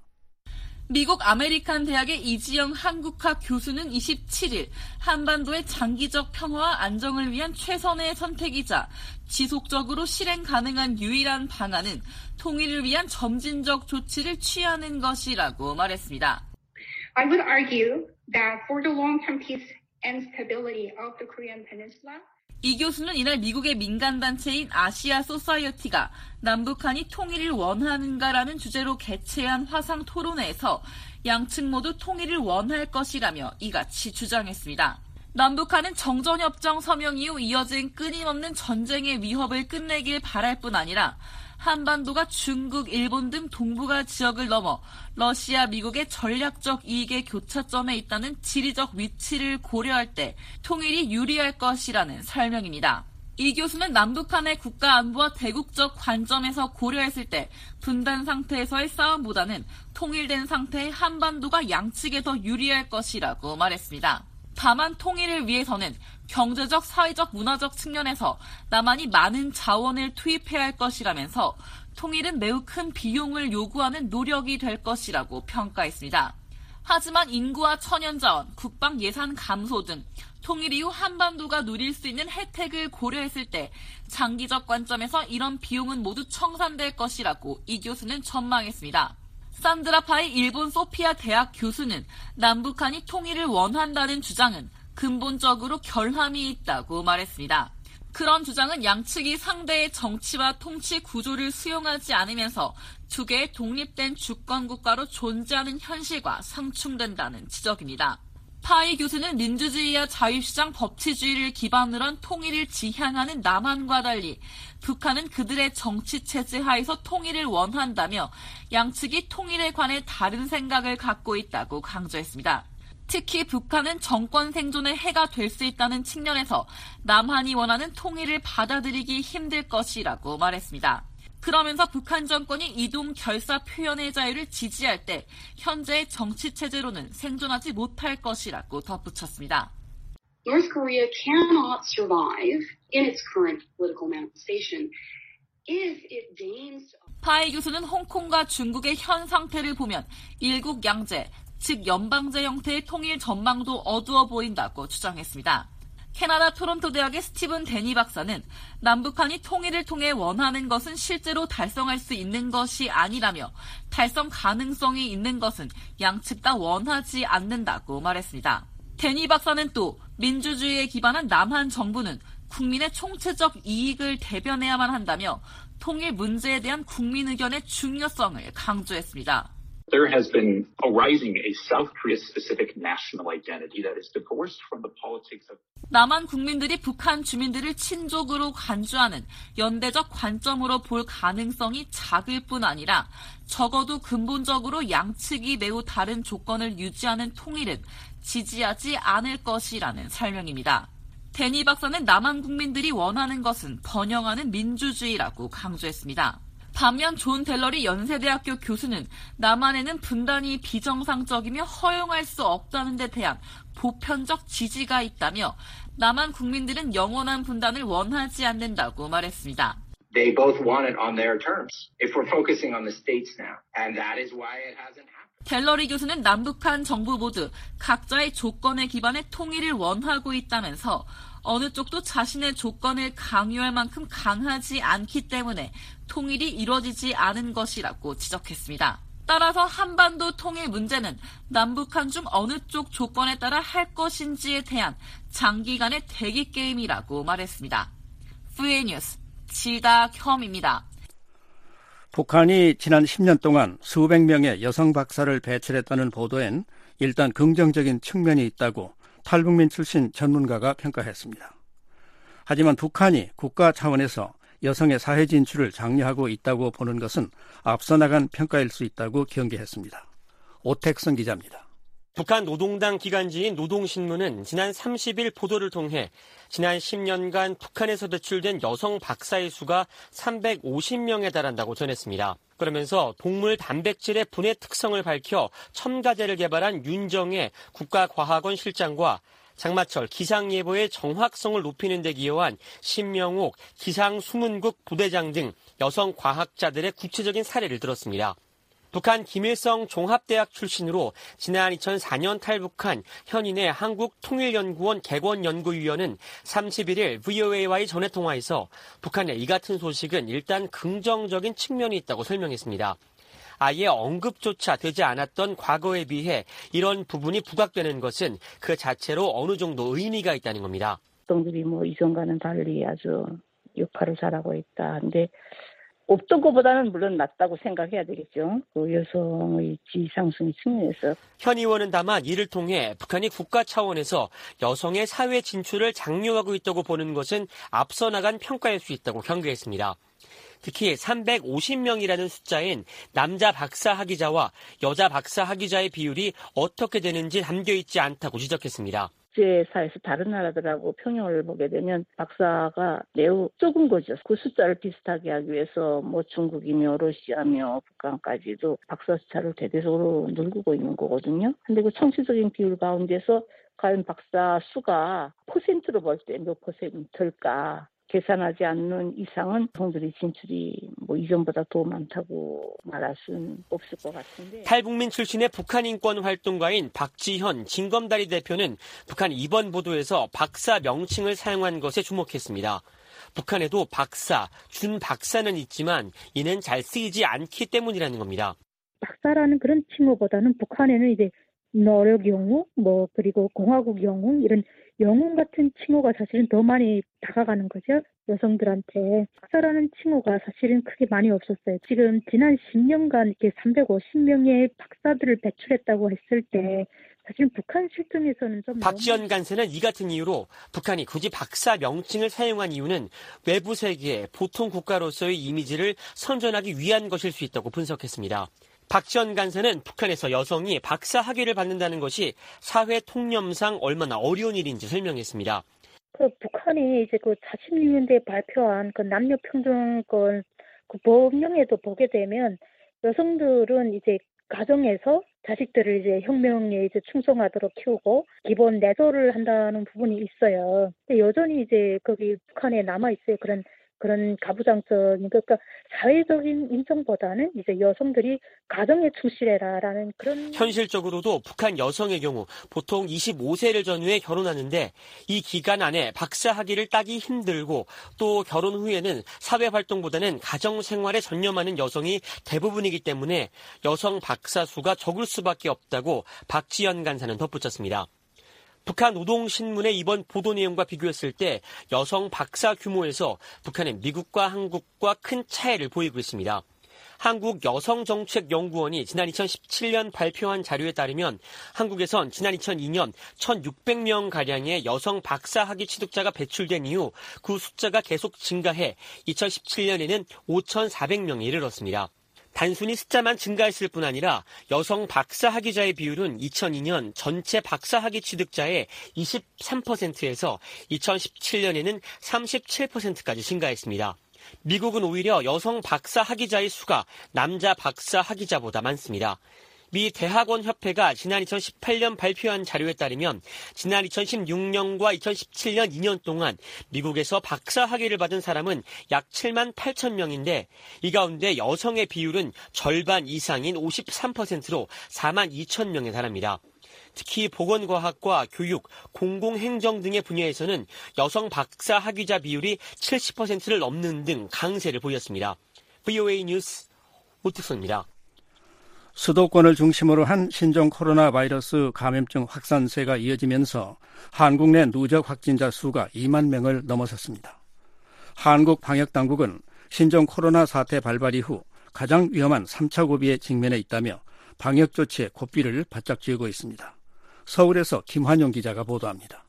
미국 아메리칸 대학의 이지영 한국학 교수는 이십칠일 한반도의 장기적 평화와 안정을 위한 최선의 선택이자 지속적으로 실행 가능한 유일한 방안은 통일을 위한 점진적 조치를 취하는 것이라고 말했습니다. I would argue that for the long-term peace and stability of the Korean Peninsula, 이 교수는 이날 미국의 민간단체인 아시아 소사이어티가 남북한이 통일을 원하는가라는 주제로 개최한 화상 토론회에서 양측 모두 통일을 원할 것이라며 이같이 주장했습니다. 남북한은 정전협정 서명 이후 이어진 끊임없는 전쟁의 위협을 끝내길 바랄 뿐 아니라 한반도가 중국, 일본 등 동북아 지역을 넘어 러시아, 미국의 전략적 이익의 교차점에 있다는 지리적 위치를 고려할 때 통일이 유리할 것이라는 설명입니다. 이 교수는 남북한의 국가 안보와 대국적 관점에서 고려했을 때 분단 상태에서의 싸움보다는 통일된 상태의 한반도가 양측에 더 유리할 것이라고 말했습니다. 다만 통일을 위해서는 경제적, 사회적, 문화적 측면에서 남한이 많은 자원을 투입해야 할 것이라면서 통일은 매우 큰 비용을 요구하는 노력이 될 것이라고 평가했습니다. 하지만 인구와 천연자원, 국방 예산 감소 등 통일 이후 한반도가 누릴 수 있는 혜택을 고려했을 때 장기적 관점에서 이런 비용은 모두 청산될 것이라고 이 교수는 전망했습니다. 산드라 파이 일본 소피아 대학 교수는 남북한이 통일을 원한다는 주장은 근본적으로 결함이 있다고 말했습니다. 그런 주장은 양측이 상대의 정치와 통치 구조를 수용하지 않으면서 두 개의 독립된 주권국가로 존재하는 현실과 상충된다는 지적입니다. 파이 교수는 민주주의와 자유시장 법치주의를 기반으로 한 통일을 지향하는 남한과 달리 북한은 그들의 정치체제 하에서 통일을 원한다며 양측이 통일에 관해 다른 생각을 갖고 있다고 강조했습니다. 특히 북한은 정권 생존에 해가 될 수 있다는 측면에서 남한이 원하는 통일을 받아들이기 힘들 것이라고 말했습니다. 그러면서 북한 정권이 이동 결사 표현의 자유를 지지할 때 현재의 정치체제로는 생존하지 못할 것이라고 덧붙였습니다. North Korea cannot survive in its current political manifestation if it deigns. 파이 교수는 홍콩과 중국의 현 상태를 보면 일국 양제, 즉 연방제 형태의 통일 전망도 어두워 보인다고 주장했습니다. 캐나다 토론토 대학의 스티븐 데니 박사는 남북한이 통일을 통해 원하는 것은 실제로 달성할 수 있는 것이 아니라며 달성 가능성이 있는 것은 양측 다 원하지 않는다고 말했습니다. 데니 박사는 또 민주주의에 기반한 남한 정부는 국민의 총체적 이익을 대변해야만 한다며 통일 문제에 대한 국민 의견의 중요성을 강조했습니다. There has been arising a South Korea-specific national identity that is divorced from the politics of. 남한 국민들이 북한 주민들을 친족으로 간주하는 연대적 관점으로 볼 가능성이 작을 뿐 아니라 적어도 근본적으로 양측이 매우 다른 조건을 유지하는 통일은 지지하지 않을 것이라는 설명입니다. 데니 박사는 남한 국민들이 원하는 것은 번영하는 민주주의라고 강조했습니다. 반면 존 델러리 연세대학교 교수는 남한에는 분단이 비정상적이며 허용할 수 없다는 데 대한 보편적 지지가 있다며 남한 국민들은 영원한 분단을 원하지 않는다고 말했습니다. They both want it on their terms. If we're focusing on the states now, and that is why it hasn't happened. 델러리 교수는 남북한 정부 모두 각자의 조건에 기반해 통일을 원하고 있다면서 어느 쪽도 자신의 조건을 강요할 만큼 강하지 않기 때문에 통일이 이루어지지 않은 것이라고 지적했습니다. 따라서 한반도 통일 문제는 남북한 중 어느 쪽 조건에 따라 할 것인지에 대한 장기간의 대기 게임이라고 말했습니다. 브이오에이 뉴스 지다혐입니다. 북한이 지난 십 년 동안 수백 명의 여성 박사를 배출했다는 보도엔 일단 긍정적인 측면이 있다고 탈북민 출신 전문가가 평가했습니다. 하지만 북한이 국가 차원에서 여성의 사회 진출을 장려하고 있다고 보는 것은 앞서 나간 평가일 수 있다고 경계했습니다. 오택성 기자입니다. 북한 노동당 기관지인 노동신문은 지난 삼십 일 보도를 통해 지난 십 년간 북한에서 배출된 여성 박사의 수가 삼백오십 명에 달한다고 전했습니다. 그러면서 동물 단백질의 분해 특성을 밝혀 첨가제를 개발한 윤정혜 국가과학원 실장과 장마철 기상예보의 정확성을 높이는 데 기여한 신명옥 기상수문국 부대장 등 여성 과학자들의 구체적인 사례를 들었습니다. 북한 김일성 종합대학 출신으로 지난 이천사 년 탈북한 현인의 한국통일연구원 개원연구위원은 삼십일 일 브이오에이와의 전화통화에서 북한의 이 같은 소식은 일단 긍정적인 측면이 있다고 설명했습니다. 아예 언급조차 되지 않았던 과거에 비해 이런 부분이 부각되는 것은 그 자체로 어느 정도 의미가 있다는 겁니다. 동들이 뭐 이전과는 달리 아주 역할을 잘하고 있다. 근데 없던 것보다는 물론 낫다고 생각해야 되겠죠. 그 여성의 지위 상승 측면에서. 현 의원은 다만 이를 통해 북한이 국가 차원에서 여성의 사회 진출을 장려하고 있다고 보는 것은 앞서 나간 평가일 수 있다고 경고했습니다. 특히 삼백오십 명이라는 숫자엔 남자 박사 학위자와 여자 박사 학위자의 비율이 어떻게 되는지 담겨있지 않다고 지적했습니다. 국제사에서 다른 나라들하고 평형을 보게 되면 박사가 매우 적은 거죠. 그 숫자를 비슷하게 하기 위해서 뭐 중국이며 러시아며 북한까지도 박사 숫자를 대대적으로 늘고 있는 거거든요. 근데 그 총체적인 비율 가운데서 과연 박사 수가 퍼센트로 볼 때 몇 퍼센트일까? 계산하지 않는 이상은 여성들이 진출이 뭐 이전보다 더 많다고 말할 수는 없을 것 같은데. 탈북민 출신의 북한 인권 활동가인 박지현 진검다리 대표는 북한 이번 보도에서 박사 명칭을 사용한 것에 주목했습니다. 북한에도 박사, 준 박사는 있지만 이는 잘 쓰이지 않기 때문이라는 겁니다. 박사라는 그런 칭호보다는 북한에는 이제 노력 영웅, 뭐 그리고 공화국 영웅 이런 영웅 같은 칭호가 사실은 더 많이 다가가는 거죠. 여성들한테. 박사라는 칭호가 사실은 크게 많이 없었어요. 지금 지난 십 년간 이렇게 삼백오십 명의 박사들을 배출했다고 했을 때 사실 북한 실정에서는 좀 박지원 간사는 이 같은 이유로 북한이 굳이 박사 명칭을 사용한 이유는 외부 세계에 보통 국가로서의 이미지를 선전하기 위한 것일 수 있다고 분석했습니다. 박지원 간사는 북한에서 여성이 박사 학위를 받는다는 것이 사회 통념상 얼마나 어려운 일인지 설명했습니다. 그 북한이 이제 그 사십육 년대에 발표한 그 남녀 평등권 그 법령에도 보게 되면 여성들은 이제 가정에서 자식들을 이제 혁명에 이제 충성하도록 키우고 기본 내조를 한다는 부분이 있어요. 근데 여전히 이제 거기 북한에 남아 있어요. 그런 그런 가부장적인 그러니까 사회적인 인정보다는 이제 여성들이 가정에 충실해라라는 그런. 현실적으로도 북한 여성의 경우 보통 이십오 세를 전후에 결혼하는데 이 기간 안에 박사 학위를 따기 힘들고 또 결혼 후에는 사회활동보다는 가정생활에 전념하는 여성이 대부분이기 때문에 여성 박사 수가 적을 수밖에 없다고 박지연 간사는 덧붙였습니다. 북한 노동신문의 이번 보도 내용과 비교했을 때 여성 박사 규모에서 북한은 미국과 한국과 큰 차이를 보이고 있습니다. 한국여성정책연구원이 지난 이천십칠 년 발표한 자료에 따르면 한국에선 지난 이천이 년 천육백 명가량의 여성 박사 학위 취득자가 배출된 이후 그 숫자가 계속 증가해 이천십칠 년에는 오천사백 명에 이르렀습니다. 단순히 숫자만 증가했을 뿐 아니라 여성 박사 학위자의 비율은 이천이 년 전체 박사 학위 취득자의 이십삼 퍼센트에서 이천십칠 년에는 삼십칠 퍼센트까지 증가했습니다. 미국은 오히려 여성 박사 학위자의 수가 남자 박사 학위자보다 많습니다. 미 대학원협회가 지난 이천십팔 년 발표한 자료에 따르면 지난 이천십육 년과 이천십칠 년 이 년 동안 미국에서 박사 학위를 받은 사람은 약 칠만 팔천 명인데 이 가운데 여성의 비율은 절반 이상인 오십삼 퍼센트로 사만 이천 명에 달합니다. 특히 보건과학과 교육, 공공행정 등의 분야에서는 여성 박사 학위자 비율이 칠십 퍼센트를 넘는 등 강세를 보였습니다. 브이오에이 뉴스 오특선입니다. 수도권을 중심으로 한 신종 코로나 바이러스 감염증 확산세가 이어지면서 한국 내 누적 확진자 수가 이만 명을 넘어섰습니다. 한국 방역당국은 신종 코로나 사태 발발 이후 가장 위험한 삼 차 고비에 직면해 있다며 방역 조치에 고삐를 바짝 쥐고 있습니다. 서울에서 김환용 기자가 보도합니다.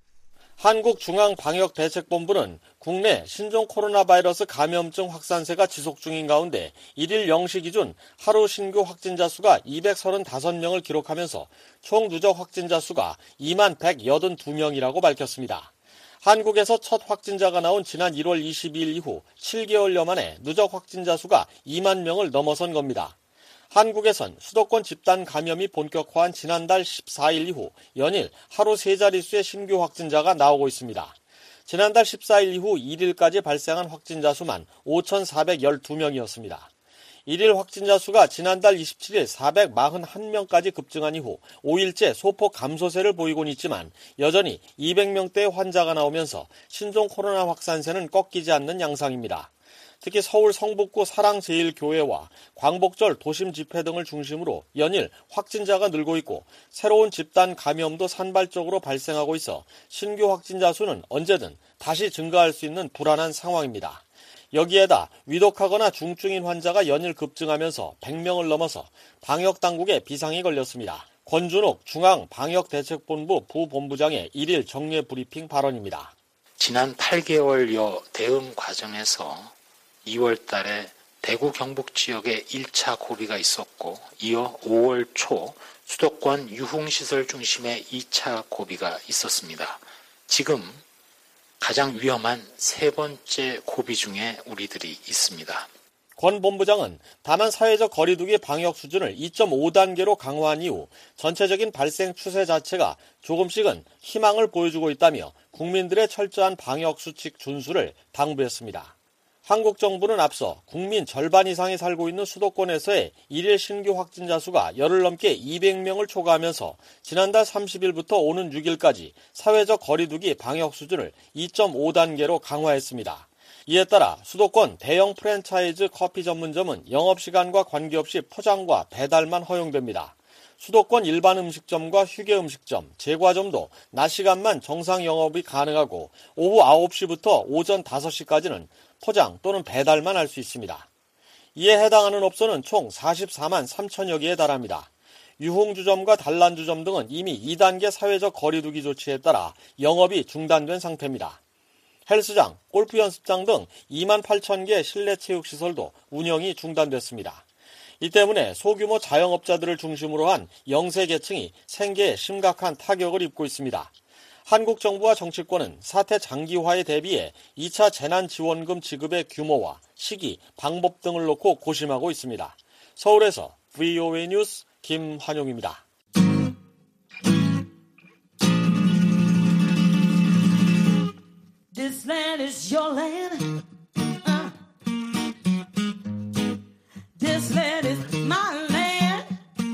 한국중앙방역대책본부는 국내 신종 코로나 바이러스 감염증 확산세가 지속 중인 가운데 일일 영 시 기준 하루 신규 확진자 수가 이백삼십오 명을 기록하면서 총 누적 확진자 수가 이만 백팔십이 명이라고 밝혔습니다. 한국에서 첫 확진자가 나온 지난 일월 이십이일 이후 칠 개월여 만에 누적 확진자 수가 이만 명을 넘어선 겁니다. 한국에선 수도권 집단 감염이 본격화한 지난달 십사일 이후 연일 하루 세 자릿수의 신규 확진자가 나오고 있습니다. 지난달 십사일 이후 일일까지 발생한 확진자 수만 오천사백십이 명이었습니다. 일일 확진자 수가 지난달 이십칠일 사백사십일 명까지 급증한 이후 오일째 소폭 감소세를 보이곤 있지만 여전히 이백 명대의 환자가 나오면서 신종 코로나 확산세는 꺾이지 않는 양상입니다. 특히 서울 성북구 사랑제일교회와 광복절 도심 집회 등을 중심으로 연일 확진자가 늘고 있고 새로운 집단 감염도 산발적으로 발생하고 있어 신규 확진자 수는 언제든 다시 증가할 수 있는 불안한 상황입니다. 여기에다 위독하거나 중증인 환자가 연일 급증하면서 백 명을 넘어서 방역당국에 비상이 걸렸습니다. 권준욱 중앙방역대책본부 부본부장의 일일 정례 브리핑 발언입니다. 지난 팔 개월여 대응 과정에서 이월 달에 대구 경북 지역에 일 차 고비가 있었고 이어 오월 초 수도권 유흥시설 중심의 이 차 고비가 있었습니다. 지금 가장 위험한 세 번째 고비 중에 우리들이 있습니다. 권 본부장은 다만 사회적 거리두기 방역 수준을 이 점 오 단계로 강화한 이후 전체적인 발생 추세 자체가 조금씩은 희망을 보여주고 있다며 국민들의 철저한 방역 수칙 준수를 당부했습니다. 한국 정부는 앞서 국민 절반 이상이 살고 있는 수도권에서의 일일 신규 확진자 수가 열흘 넘게 이백 명을 초과하면서 지난달 삼십일부터 오는 육일까지 사회적 거리두기 방역 수준을 이 점 오 단계로 강화했습니다. 이에 따라 수도권 대형 프랜차이즈 커피 전문점은 영업시간과 관계없이 포장과 배달만 허용됩니다. 수도권 일반 음식점과 휴게 음식점, 제과점도 낮 시간만 정상 영업이 가능하고 오후 아홉 시부터 오전 다섯 시까지는 포장 또는 배달만 할 수 있습니다. 이에 해당하는 업소는 총 사십사만 삼천여 개에 달합니다. 유흥주점과 단란주점 등은 이미 이 단계 사회적 거리두기 조치에 따라 영업이 중단된 상태입니다. 헬스장, 골프 연습장 등 이만 팔천 개 실내 체육시설도 운영이 중단됐습니다. 이 때문에 소규모 자영업자들을 중심으로 한 영세 계층이 생계에 심각한 타격을 입고 있습니다. 한국 정부와 정치권은 사태 장기화에 대비해 이 차 재난지원금 지급의 규모와 시기, 방법 등을 놓고 고심하고 있습니다. 서울에서 브이오에이 뉴스 김환용입니다. This land is your land. land is my land.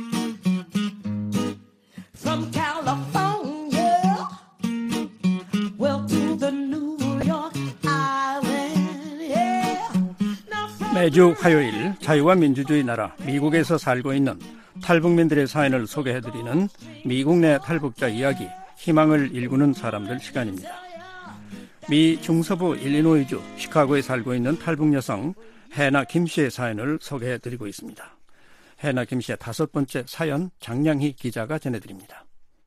From California, well to the New York Island, yeah. 매주 화요일 자유와 민주주의 나라 미국에서 살고 있는 탈북민들의 사연을 소개해드리는 미국 내 탈북자 이야기, 희망을 일구는 사람들 시간입니다. 미 중서부 일리노이주 시카고에 살고 있는 탈북 여성 해나 김씨의 사연을 소개해드리고 있습니다. 해나 김씨의 다섯 번째 사연 장량희 기자가 전해드립니다.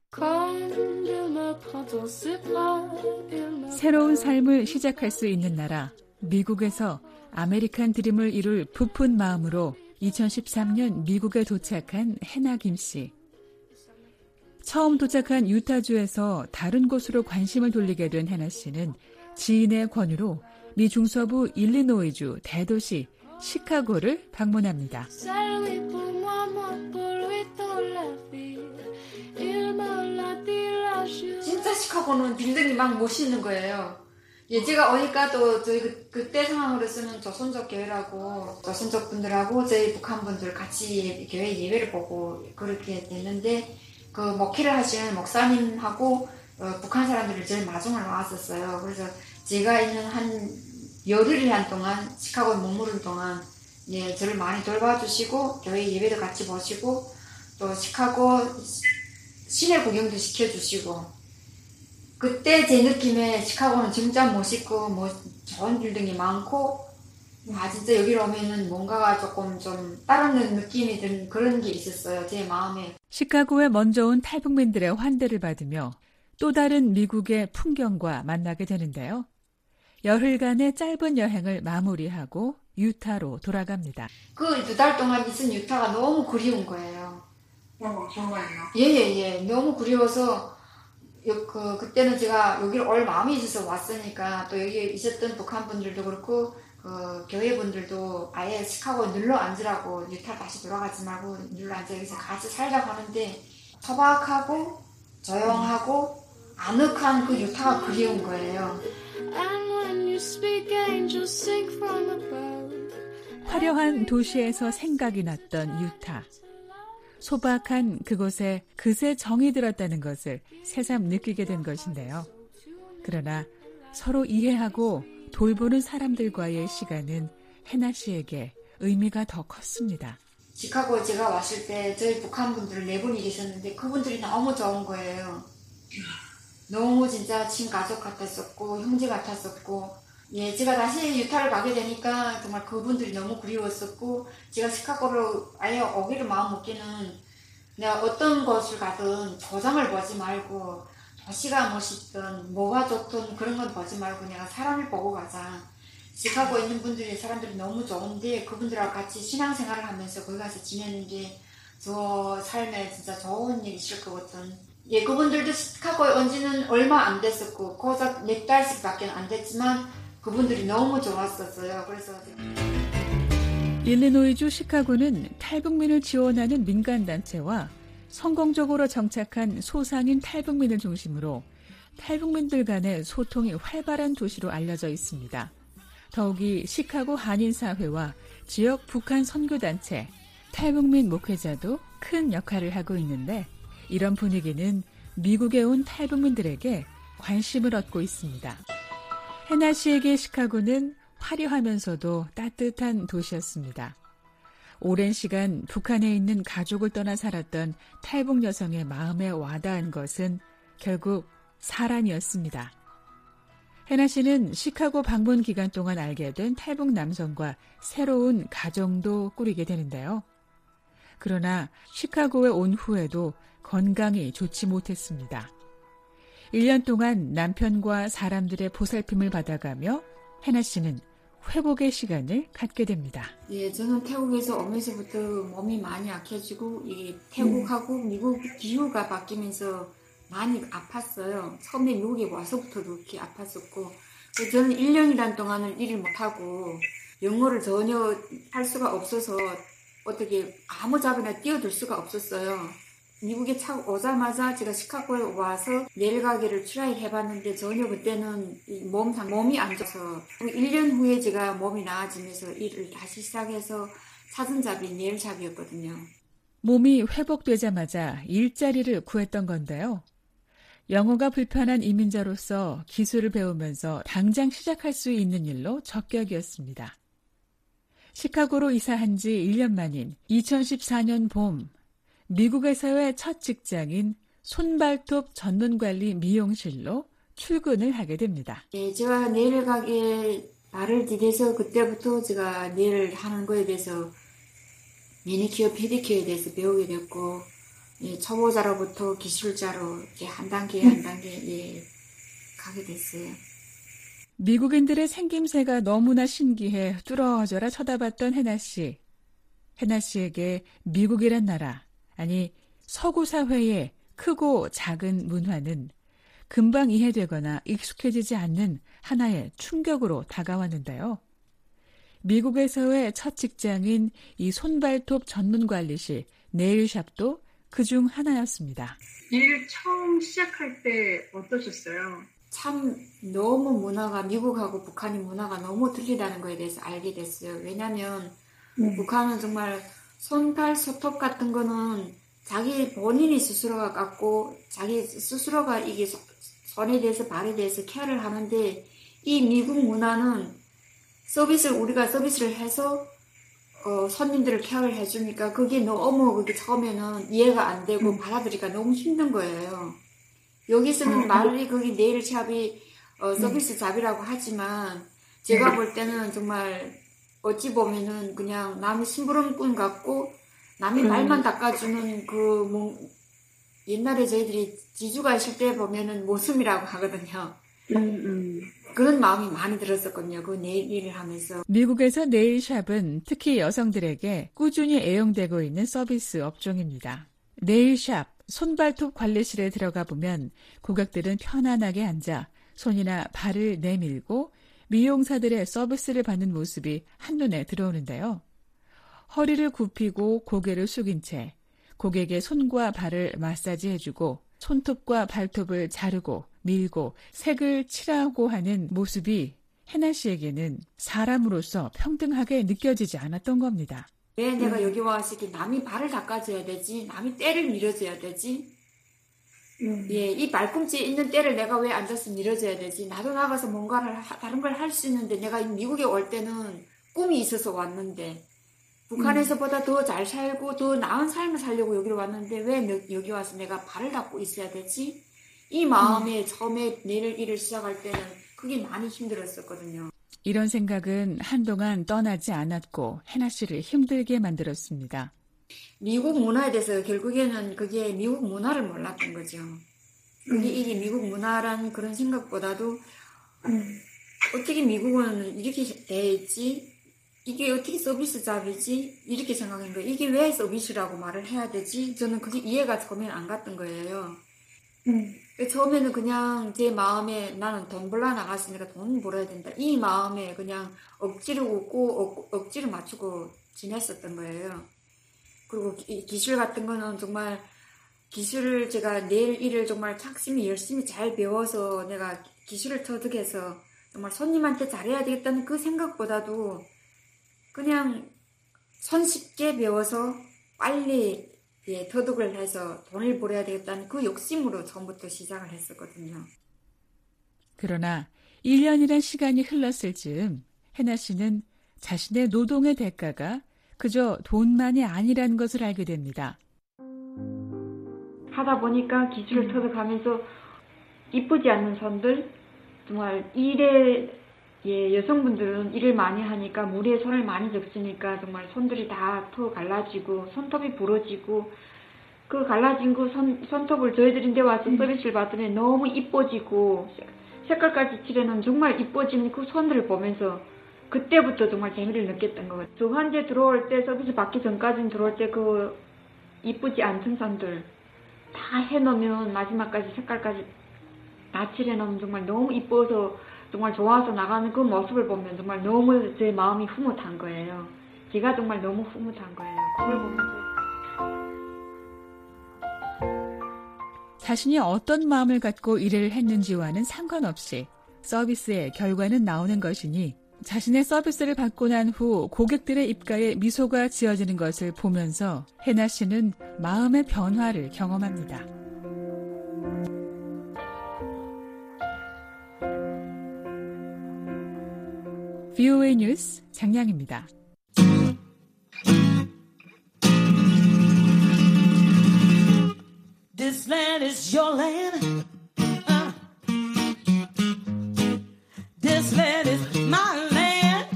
새로운 삶을 시작할 수 있는 나라 미국에서 아메리칸 드림을 이룰 부푼 마음으로 이천십삼 년 미국에 도착한 해나 김씨. 처음 도착한 유타주에서 다른 곳으로 관심을 돌리게 된 해나 씨는 지인의 권유로 미 중서부 일리노이주 대도시 시카고를 방문합니다. 진짜 시카고는 빌딩이 막 멋있는 거예요. 예, 제가 오니까 또 저희 그, 그때 상황으로서는 조선족 교회라고 조선족 분들하고 저희 북한 분들 같이 교회 예배를 보고 그렇게 됐는데 그 목회를 하시는 목사님하고 어, 북한 사람들을 제일 마중을 나왔었어요. 그래서 제가 있는 한 열흘이란 동안 시카고에 머무른 동안 예, 저를 많이 돌봐주시고 교회 예배도 같이 보시고 또 시카고 시내 구경도 시켜주시고 그때 제 느낌에 시카고는 진짜 멋있고 뭐 좋은 빌딩이 많고 아 진짜 여기로 오면은 뭔가가 조금 좀 따르는 느낌이 드는 그런 게 있었어요. 제 마음에. 시카고에 먼저 온 탈북민들의 환대를 받으며 또 다른 미국의 풍경과 만나게 되는데요. 열흘간의 짧은 여행을 마무리하고 유타로 돌아갑니다. 그 두 달 동안 있은 유타가 너무 그리운 거예요. 어, 정말요? 예예예. 너무 그리워서 요, 그, 그때는 제가 여기를 올 마음이 있어서 왔으니까 또 여기 있었던 북한 분들도 그렇고 그 교회 분들도 아예 시카고에 눌러 앉으라고 유타 다시 돌아가지 말고 눌러 앉아 여기서 같이 살자고 하는데 소박하고 조용하고 아늑한 그 유타가 그리운 거예요. 화려한 도시에서 생각이 났던 유타. 소박한 그곳에 그새 정이 들었다는 것을 새삼 느끼게 된 것인데요. 그러나 서로 이해하고 돌보는 사람들과의 시간은 해나 씨에게 의미가 더 컸습니다. 시카고에 제가 왔을 때 저희 북한 분들 네 분이 계셨는데 그분들이 너무 좋은 거예요. 너무 진짜 친가족 같았었고 형제 같았었고 예, 제가 다시 유타를 가게 되니까 정말 그분들이 너무 그리웠었고 제가 시카고로 아예 오기를 마음 먹기는 내가 어떤 곳을 가든 도장을 보지 말고 도시가 멋있든 뭐가 좋든 그런 건 보지 말고 내가 사람을 보고 가자. 시카고에 있는 분들이 사람들이 너무 좋은데 그분들하고 같이 신앙생활을 하면서 거기 가서 지내는 게 저 삶에 진짜 좋은 일이 있을 거거든. 예, 그분들도 시카고에 온 지는 얼마 안 됐었고 고작 몇 달씩밖에 안 됐지만 그분들이 너무 좋았었어요. 그래서 일리노이주 시카고는 탈북민을 지원하는 민간단체와 성공적으로 정착한 소상인 탈북민을 중심으로 탈북민들 간의 소통이 활발한 도시로 알려져 있습니다. 더욱이 시카고 한인사회와 지역 북한 선교단체, 탈북민 목회자도 큰 역할을 하고 있는데 이런 분위기는 미국에 온 탈북민들에게 관심을 얻고 있습니다. 해나 씨에게 시카고는 화려하면서도 따뜻한 도시였습니다. 오랜 시간 북한에 있는 가족을 떠나 살았던 탈북 여성의 마음에 와닿은 것은 결국 사랑이었습니다. 해나 씨는 시카고 방문 기간 동안 알게 된 탈북 남성과 새로운 가정도 꾸리게 되는데요. 그러나 시카고에 온 후에도 건강이 좋지 못했습니다. 일 년 동안 남편과 사람들의 보살핌을 받아가며 해나 씨는 회복의 시간을 갖게 됩니다. 예, 저는 태국에서 오면서부터 몸이 많이 약해지고 이 태국하고 음. 미국 기후가 바뀌면서 많이 아팠어요. 처음에 미국에 와서부터도 그렇게 아팠었고 저는 일 년이란 동안은 일을 못하고 영어를 전혀 할 수가 없어서 어떻게 아무 잡이나 뛰어들 수가 없었어요. 미국에 차 오자마자 제가 시카고에 와서 내일 가기를 트라이 해봤는데 전혀 그때는 몸상 몸이 안 좋아서 일 년 후에 제가 몸이 나아지면서 일을 다시 시작해서 사전잡이, 네일잡이였거든요. 몸이 회복되자마자 일자리를 구했던 건데요. 영어가 불편한 이민자로서 기술을 배우면서 당장 시작할 수 있는 일로 적격이었습니다. 시카고로 이사한 지 일 년 만인 이천십사 년 봄, 미국에서의 첫 직장인 손발톱 전문관리 미용실로 출근을 하게 됩니다. 예, 제가 네일 가게에 발을 디뎌서 그때부터 제가 네일 하는 거에 대해서 매니큐어, 페디큐어에 대해서 배우게 됐고, 예, 초보자로부터 기술자로 이렇게 한 단계 한 단계 예, 가게 됐어요. 미국인들의 생김새가 너무나 신기해 뚫어져라 쳐다봤던 해나 씨. 해나 씨에게 미국이란 나라, 아니 서구 사회의 크고 작은 문화는 금방 이해되거나 익숙해지지 않는 하나의 충격으로 다가왔는데요. 미국에서의 첫 직장인 이 손발톱 전문관리실 네일샵도 그중 하나였습니다. 일 처음 시작할 때 어떠셨어요? 참 너무 문화가 미국하고 북한의 문화가 너무 틀리다는 거에 대해서 알게 됐어요. 왜냐하면 음. 북한은 정말 손발 소톱 같은 거는 자기 본인이 스스로가 깎고 자기 스스로가 이게 손에 대해서 발에 대해서 케어를 하는데 이 미국 문화는 서비스를 우리가 서비스를 해서 어, 손님들을 케어를 해주니까 그게 너무 그게 처음에는 이해가 안 되고 음. 받아들이기가 너무 힘든 거예요. 여기서는 음. 말이 그게 네일샵이 어, 서비스 잡이라고 하지만 제가 음. 볼 때는 정말 어찌 보면은 그냥 남이 심부름꾼 같고 남이 음. 발만 닦아주는 그 뭐 옛날에 저희들이 지주가 있을 때 보면은 모습이라고 하거든요. 음, 음. 그런 마음이 많이 들었었거든요. 그 네일 일을 하면서. 미국에서 네일샵은 특히 여성들에게 꾸준히 애용되고 있는 서비스 업종입니다. 네일샵, 손발톱 관리실에 들어가 보면 고객들은 편안하게 앉아 손이나 발을 내밀고 미용사들의 서비스를 받는 모습이 한눈에 들어오는데요. 허리를 굽히고 고개를 숙인 채 고객의 손과 발을 마사지해주고 손톱과 발톱을 자르고 밀고 색을 칠하고 하는 모습이 해나 씨에게는 사람으로서 평등하게 느껴지지 않았던 겁니다. 왜 내가 여기 와서 이렇게 남이 발을 닦아줘야 되지? 남이 때를 밀어줘야 되지? 음. 예, 이 발꿈치에 있는 때를 내가 왜 앉아서 밀어줘야 되지? 나도 나가서 뭔가를 하, 다른 걸 할 수 있는데 내가 미국에 올 때는 꿈이 있어서 왔는데 북한에서보다 더 잘 살고 더 나은 삶을 살려고 여기로 왔는데 왜 여기 와서 내가 발을 닦고 있어야 되지? 이 마음에 음. 처음에 내일 일을 시작할 때는 그게 많이 힘들었었거든요. 이런 생각은 한동안 떠나지 않았고 해나 씨를 힘들게 만들었습니다. 미국 문화에 대해서 결국에는 그게 미국 문화를 몰랐던 거죠. 그게 음. 이게 미국 문화라는 그런 생각보다도 음. 어떻게 미국은 이렇게 돼 있지? 이게 어떻게 서비스 잡이지? 이렇게 생각한 거예요. 이게 왜 서비스라고 말을 해야 되지? 저는 그게 이해가 처음에는 안 갔던 거예요. 음. 처음에는 그냥 제 마음에 나는 돈 벌러 나갔으니까 돈 벌어야 된다. 이 마음에 그냥 억지로 웃고 억, 억지로 맞추고 지냈었던 거예요. 그리고 기, 기술 같은 거는 정말 기술을 제가 내일 일을 정말 착심이 열심히 잘 배워서 내가 기술을 터득해서 정말 손님한테 잘해야 되겠다는 그 생각보다도 그냥 손쉽게 배워서 빨리 예, 터득을 해서 돈을 벌어야 되겠다는 그 욕심으로 처음부터 시작을 했었거든요. 그러나 일 년이란 시간이 흘렀을 즈음 해나 씨는 자신의 노동의 대가가 그저 돈만이 아니라는 것을 알게 됩니다. 하다 보니까 기술을 터득하면서 이쁘지 않는 손들, 정말 일에 예, 여성분들은 일을 많이 하니까 물에 손을 많이 적시니까 정말 손들이 다 터 갈라지고 손톱이 부러지고 그 갈라진 그 손, 손톱을 저희들인데 와서 음. 서비스를 받으면 너무 이뻐지고 색깔까지 칠해놓으면 정말 이뻐지는 그 손들을 보면서 그때부터 정말 재미를 느꼈던 것 같아요. 저 환자 들어올 때 서비스 받기 전까지는 들어올 때 그 이쁘지 않던 손들 다 해놓으면 마지막까지 색깔까지 다 칠해놓으면 정말 너무 이뻐서 정말 좋아서 나가는 그 모습을 보면 정말 너무 제 마음이 흐뭇한 거예요. 제가 정말 너무 흐뭇한 거예요. 그걸 보면서. 자신이 어떤 마음을 갖고 일을 했는지와는 상관없이 서비스의 결과는 나오는 것이니 자신의 서비스를 받고 난 후 고객들의 입가에 미소가 지어지는 것을 보면서 해나 씨는 마음의 변화를 경험합니다. 브이오에이 뉴스 장량입니다. This land is your land. Uh. This land is my land.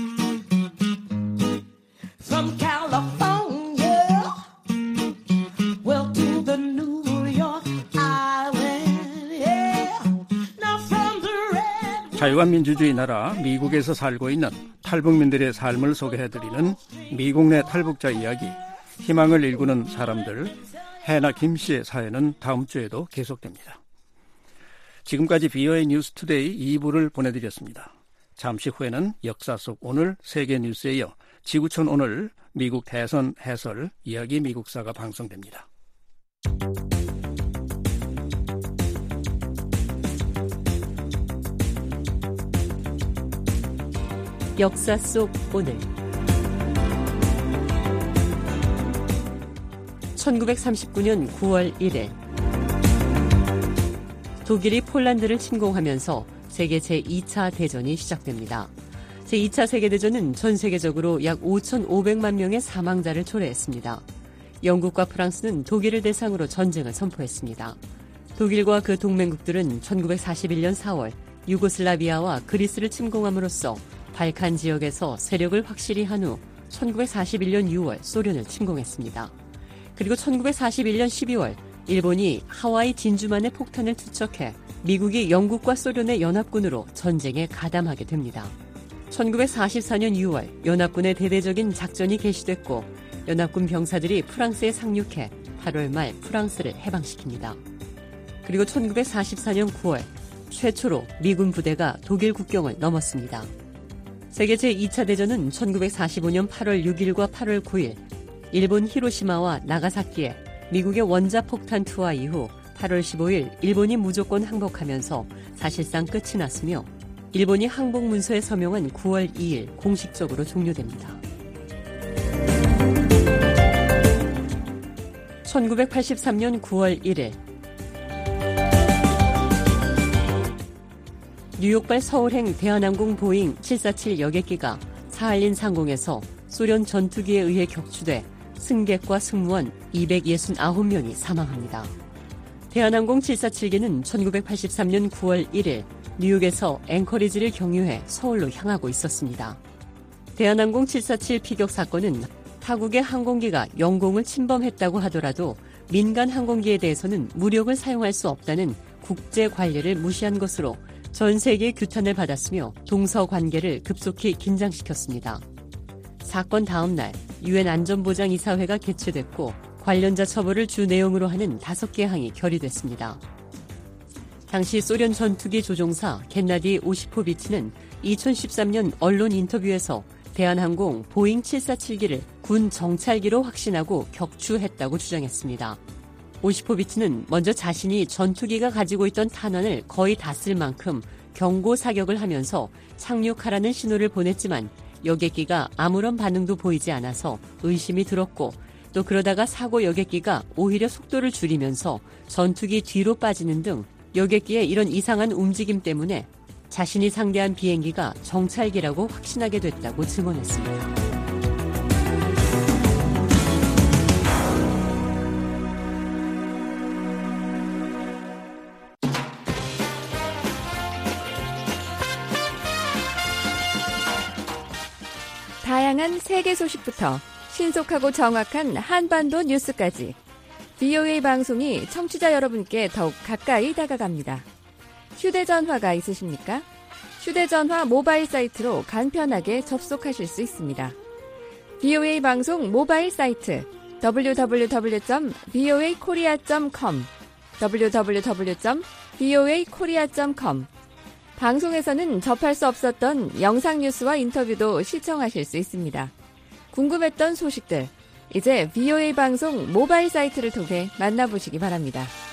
From California, well to the New York Island. Yeah. Now from the red. 자유와 민주주의 나라 미국에서 살고 있는 탈북민들의 삶을 소개해드리는 미국 내 탈북자 이야기, 희망을 일구는 사람들, 해나 김 씨의 사연은 다음 주에도 계속됩니다. 지금까지 브이오에이 뉴스 투데이 이 부를 보내드렸습니다. 잠시 후에는 역사 속 오늘 세계 뉴스에 이어 지구촌 오늘 미국 대선 해설 이야기 미국사가 방송됩니다. 역사 속 오늘 천구백삼십구 년 구월 일일 독일이 폴란드를 침공하면서 세계 제이 차 대전이 시작됩니다. 제이 차 세계대전은 전 세계적으로 약 오천오백만 명의 사망자를 초래했습니다. 영국과 프랑스는 독일을 대상으로 전쟁을 선포했습니다. 독일과 그 동맹국들은 천구백사십일 년 사월 유고슬라비아와 그리스를 침공함으로써 발칸 지역에서 세력을 확실히 한 후 천구백사십일 년 유월 소련을 침공했습니다. 그리고 천구백사십일 년 십이월 일본이 하와이 진주만의 폭탄을 투척해 미국이 영국과 소련의 연합군으로 전쟁에 가담하게 됩니다. 천구백사십사 년 유월 연합군의 대대적인 작전이 개시됐고 연합군 병사들이 프랑스에 상륙해 팔월 말 프랑스를 해방시킵니다. 그리고 천구백사십사 년 구월 최초로 미군 부대가 독일 국경을 넘었습니다. 세계 제이 차 대전은 천구백사십오 년 팔월 육일과 팔월 구일 일본 히로시마와 나가사키에 미국의 원자폭탄 투하 이후 팔월 십오일 일본이 무조건 항복하면서 사실상 끝이 났으며 일본이 항복 문서에 서명한 구월 이일 공식적으로 종료됩니다. 천구백팔십삼 년 구월 일일 뉴욕발 서울행 대한항공 보잉 칠사칠 여객기가 사할린 상공에서 소련 전투기에 의해 격추돼 승객과 승무원 이백육십구 명이 사망합니다. 대한항공 칠사칠기는 천구백팔십삼 년 구월 일일 뉴욕에서 앵커리지를 경유해 서울로 향하고 있었습니다. 대한항공 칠사칠 피격 사건은 타국의 항공기가 영공을 침범했다고 하더라도 민간 항공기에 대해서는 무력을 사용할 수 없다는 국제 관례를 무시한 것으로 전 세계의 규탄을 받았으며 동서 관계를 급속히 긴장시켰습니다. 사건 다음 날 유엔 안전보장이사회가 개최됐고 관련자 처벌을 주 내용으로 하는 다섯 개 항이 결의됐습니다. 당시 소련 전투기 조종사 겐나디 오시포비치는 이천십삼 년 언론 인터뷰에서 대한항공 보잉 칠사칠기를 군 정찰기로 확신하고 격추했다고 주장했습니다. 오시포비치는 먼저 자신이 전투기가 가지고 있던 탄환을 거의 다 쓸 만큼 경고 사격을 하면서 착륙하라는 신호를 보냈지만 여객기가 아무런 반응도 보이지 않아서 의심이 들었고 또 그러다가 사고 여객기가 오히려 속도를 줄이면서 전투기 뒤로 빠지는 등 여객기의 이런 이상한 움직임 때문에 자신이 상대한 비행기가 정찰기라고 확신하게 됐다고 증언했습니다. 다양한 세계 소식부터 신속하고 정확한 한반도 뉴스까지 브이오에이 방송이 청취자 여러분께 더욱 가까이 다가갑니다. 휴대전화가 있으십니까? 휴대전화 모바일 사이트로 간편하게 접속하실 수 있습니다. 브이오에이 방송 모바일 사이트 더블유 더블유 더블유 점 브이오에이 코리아 점 컴 더블유 더블유 더블유 점 브이오에이 코리아 점 컴 방송에서는 접할 수 없었던 영상 뉴스와 인터뷰도 시청하실 수 있습니다. 궁금했던 소식들, 이제 브이오에이 방송 모바일 사이트를 통해 만나보시기 바랍니다.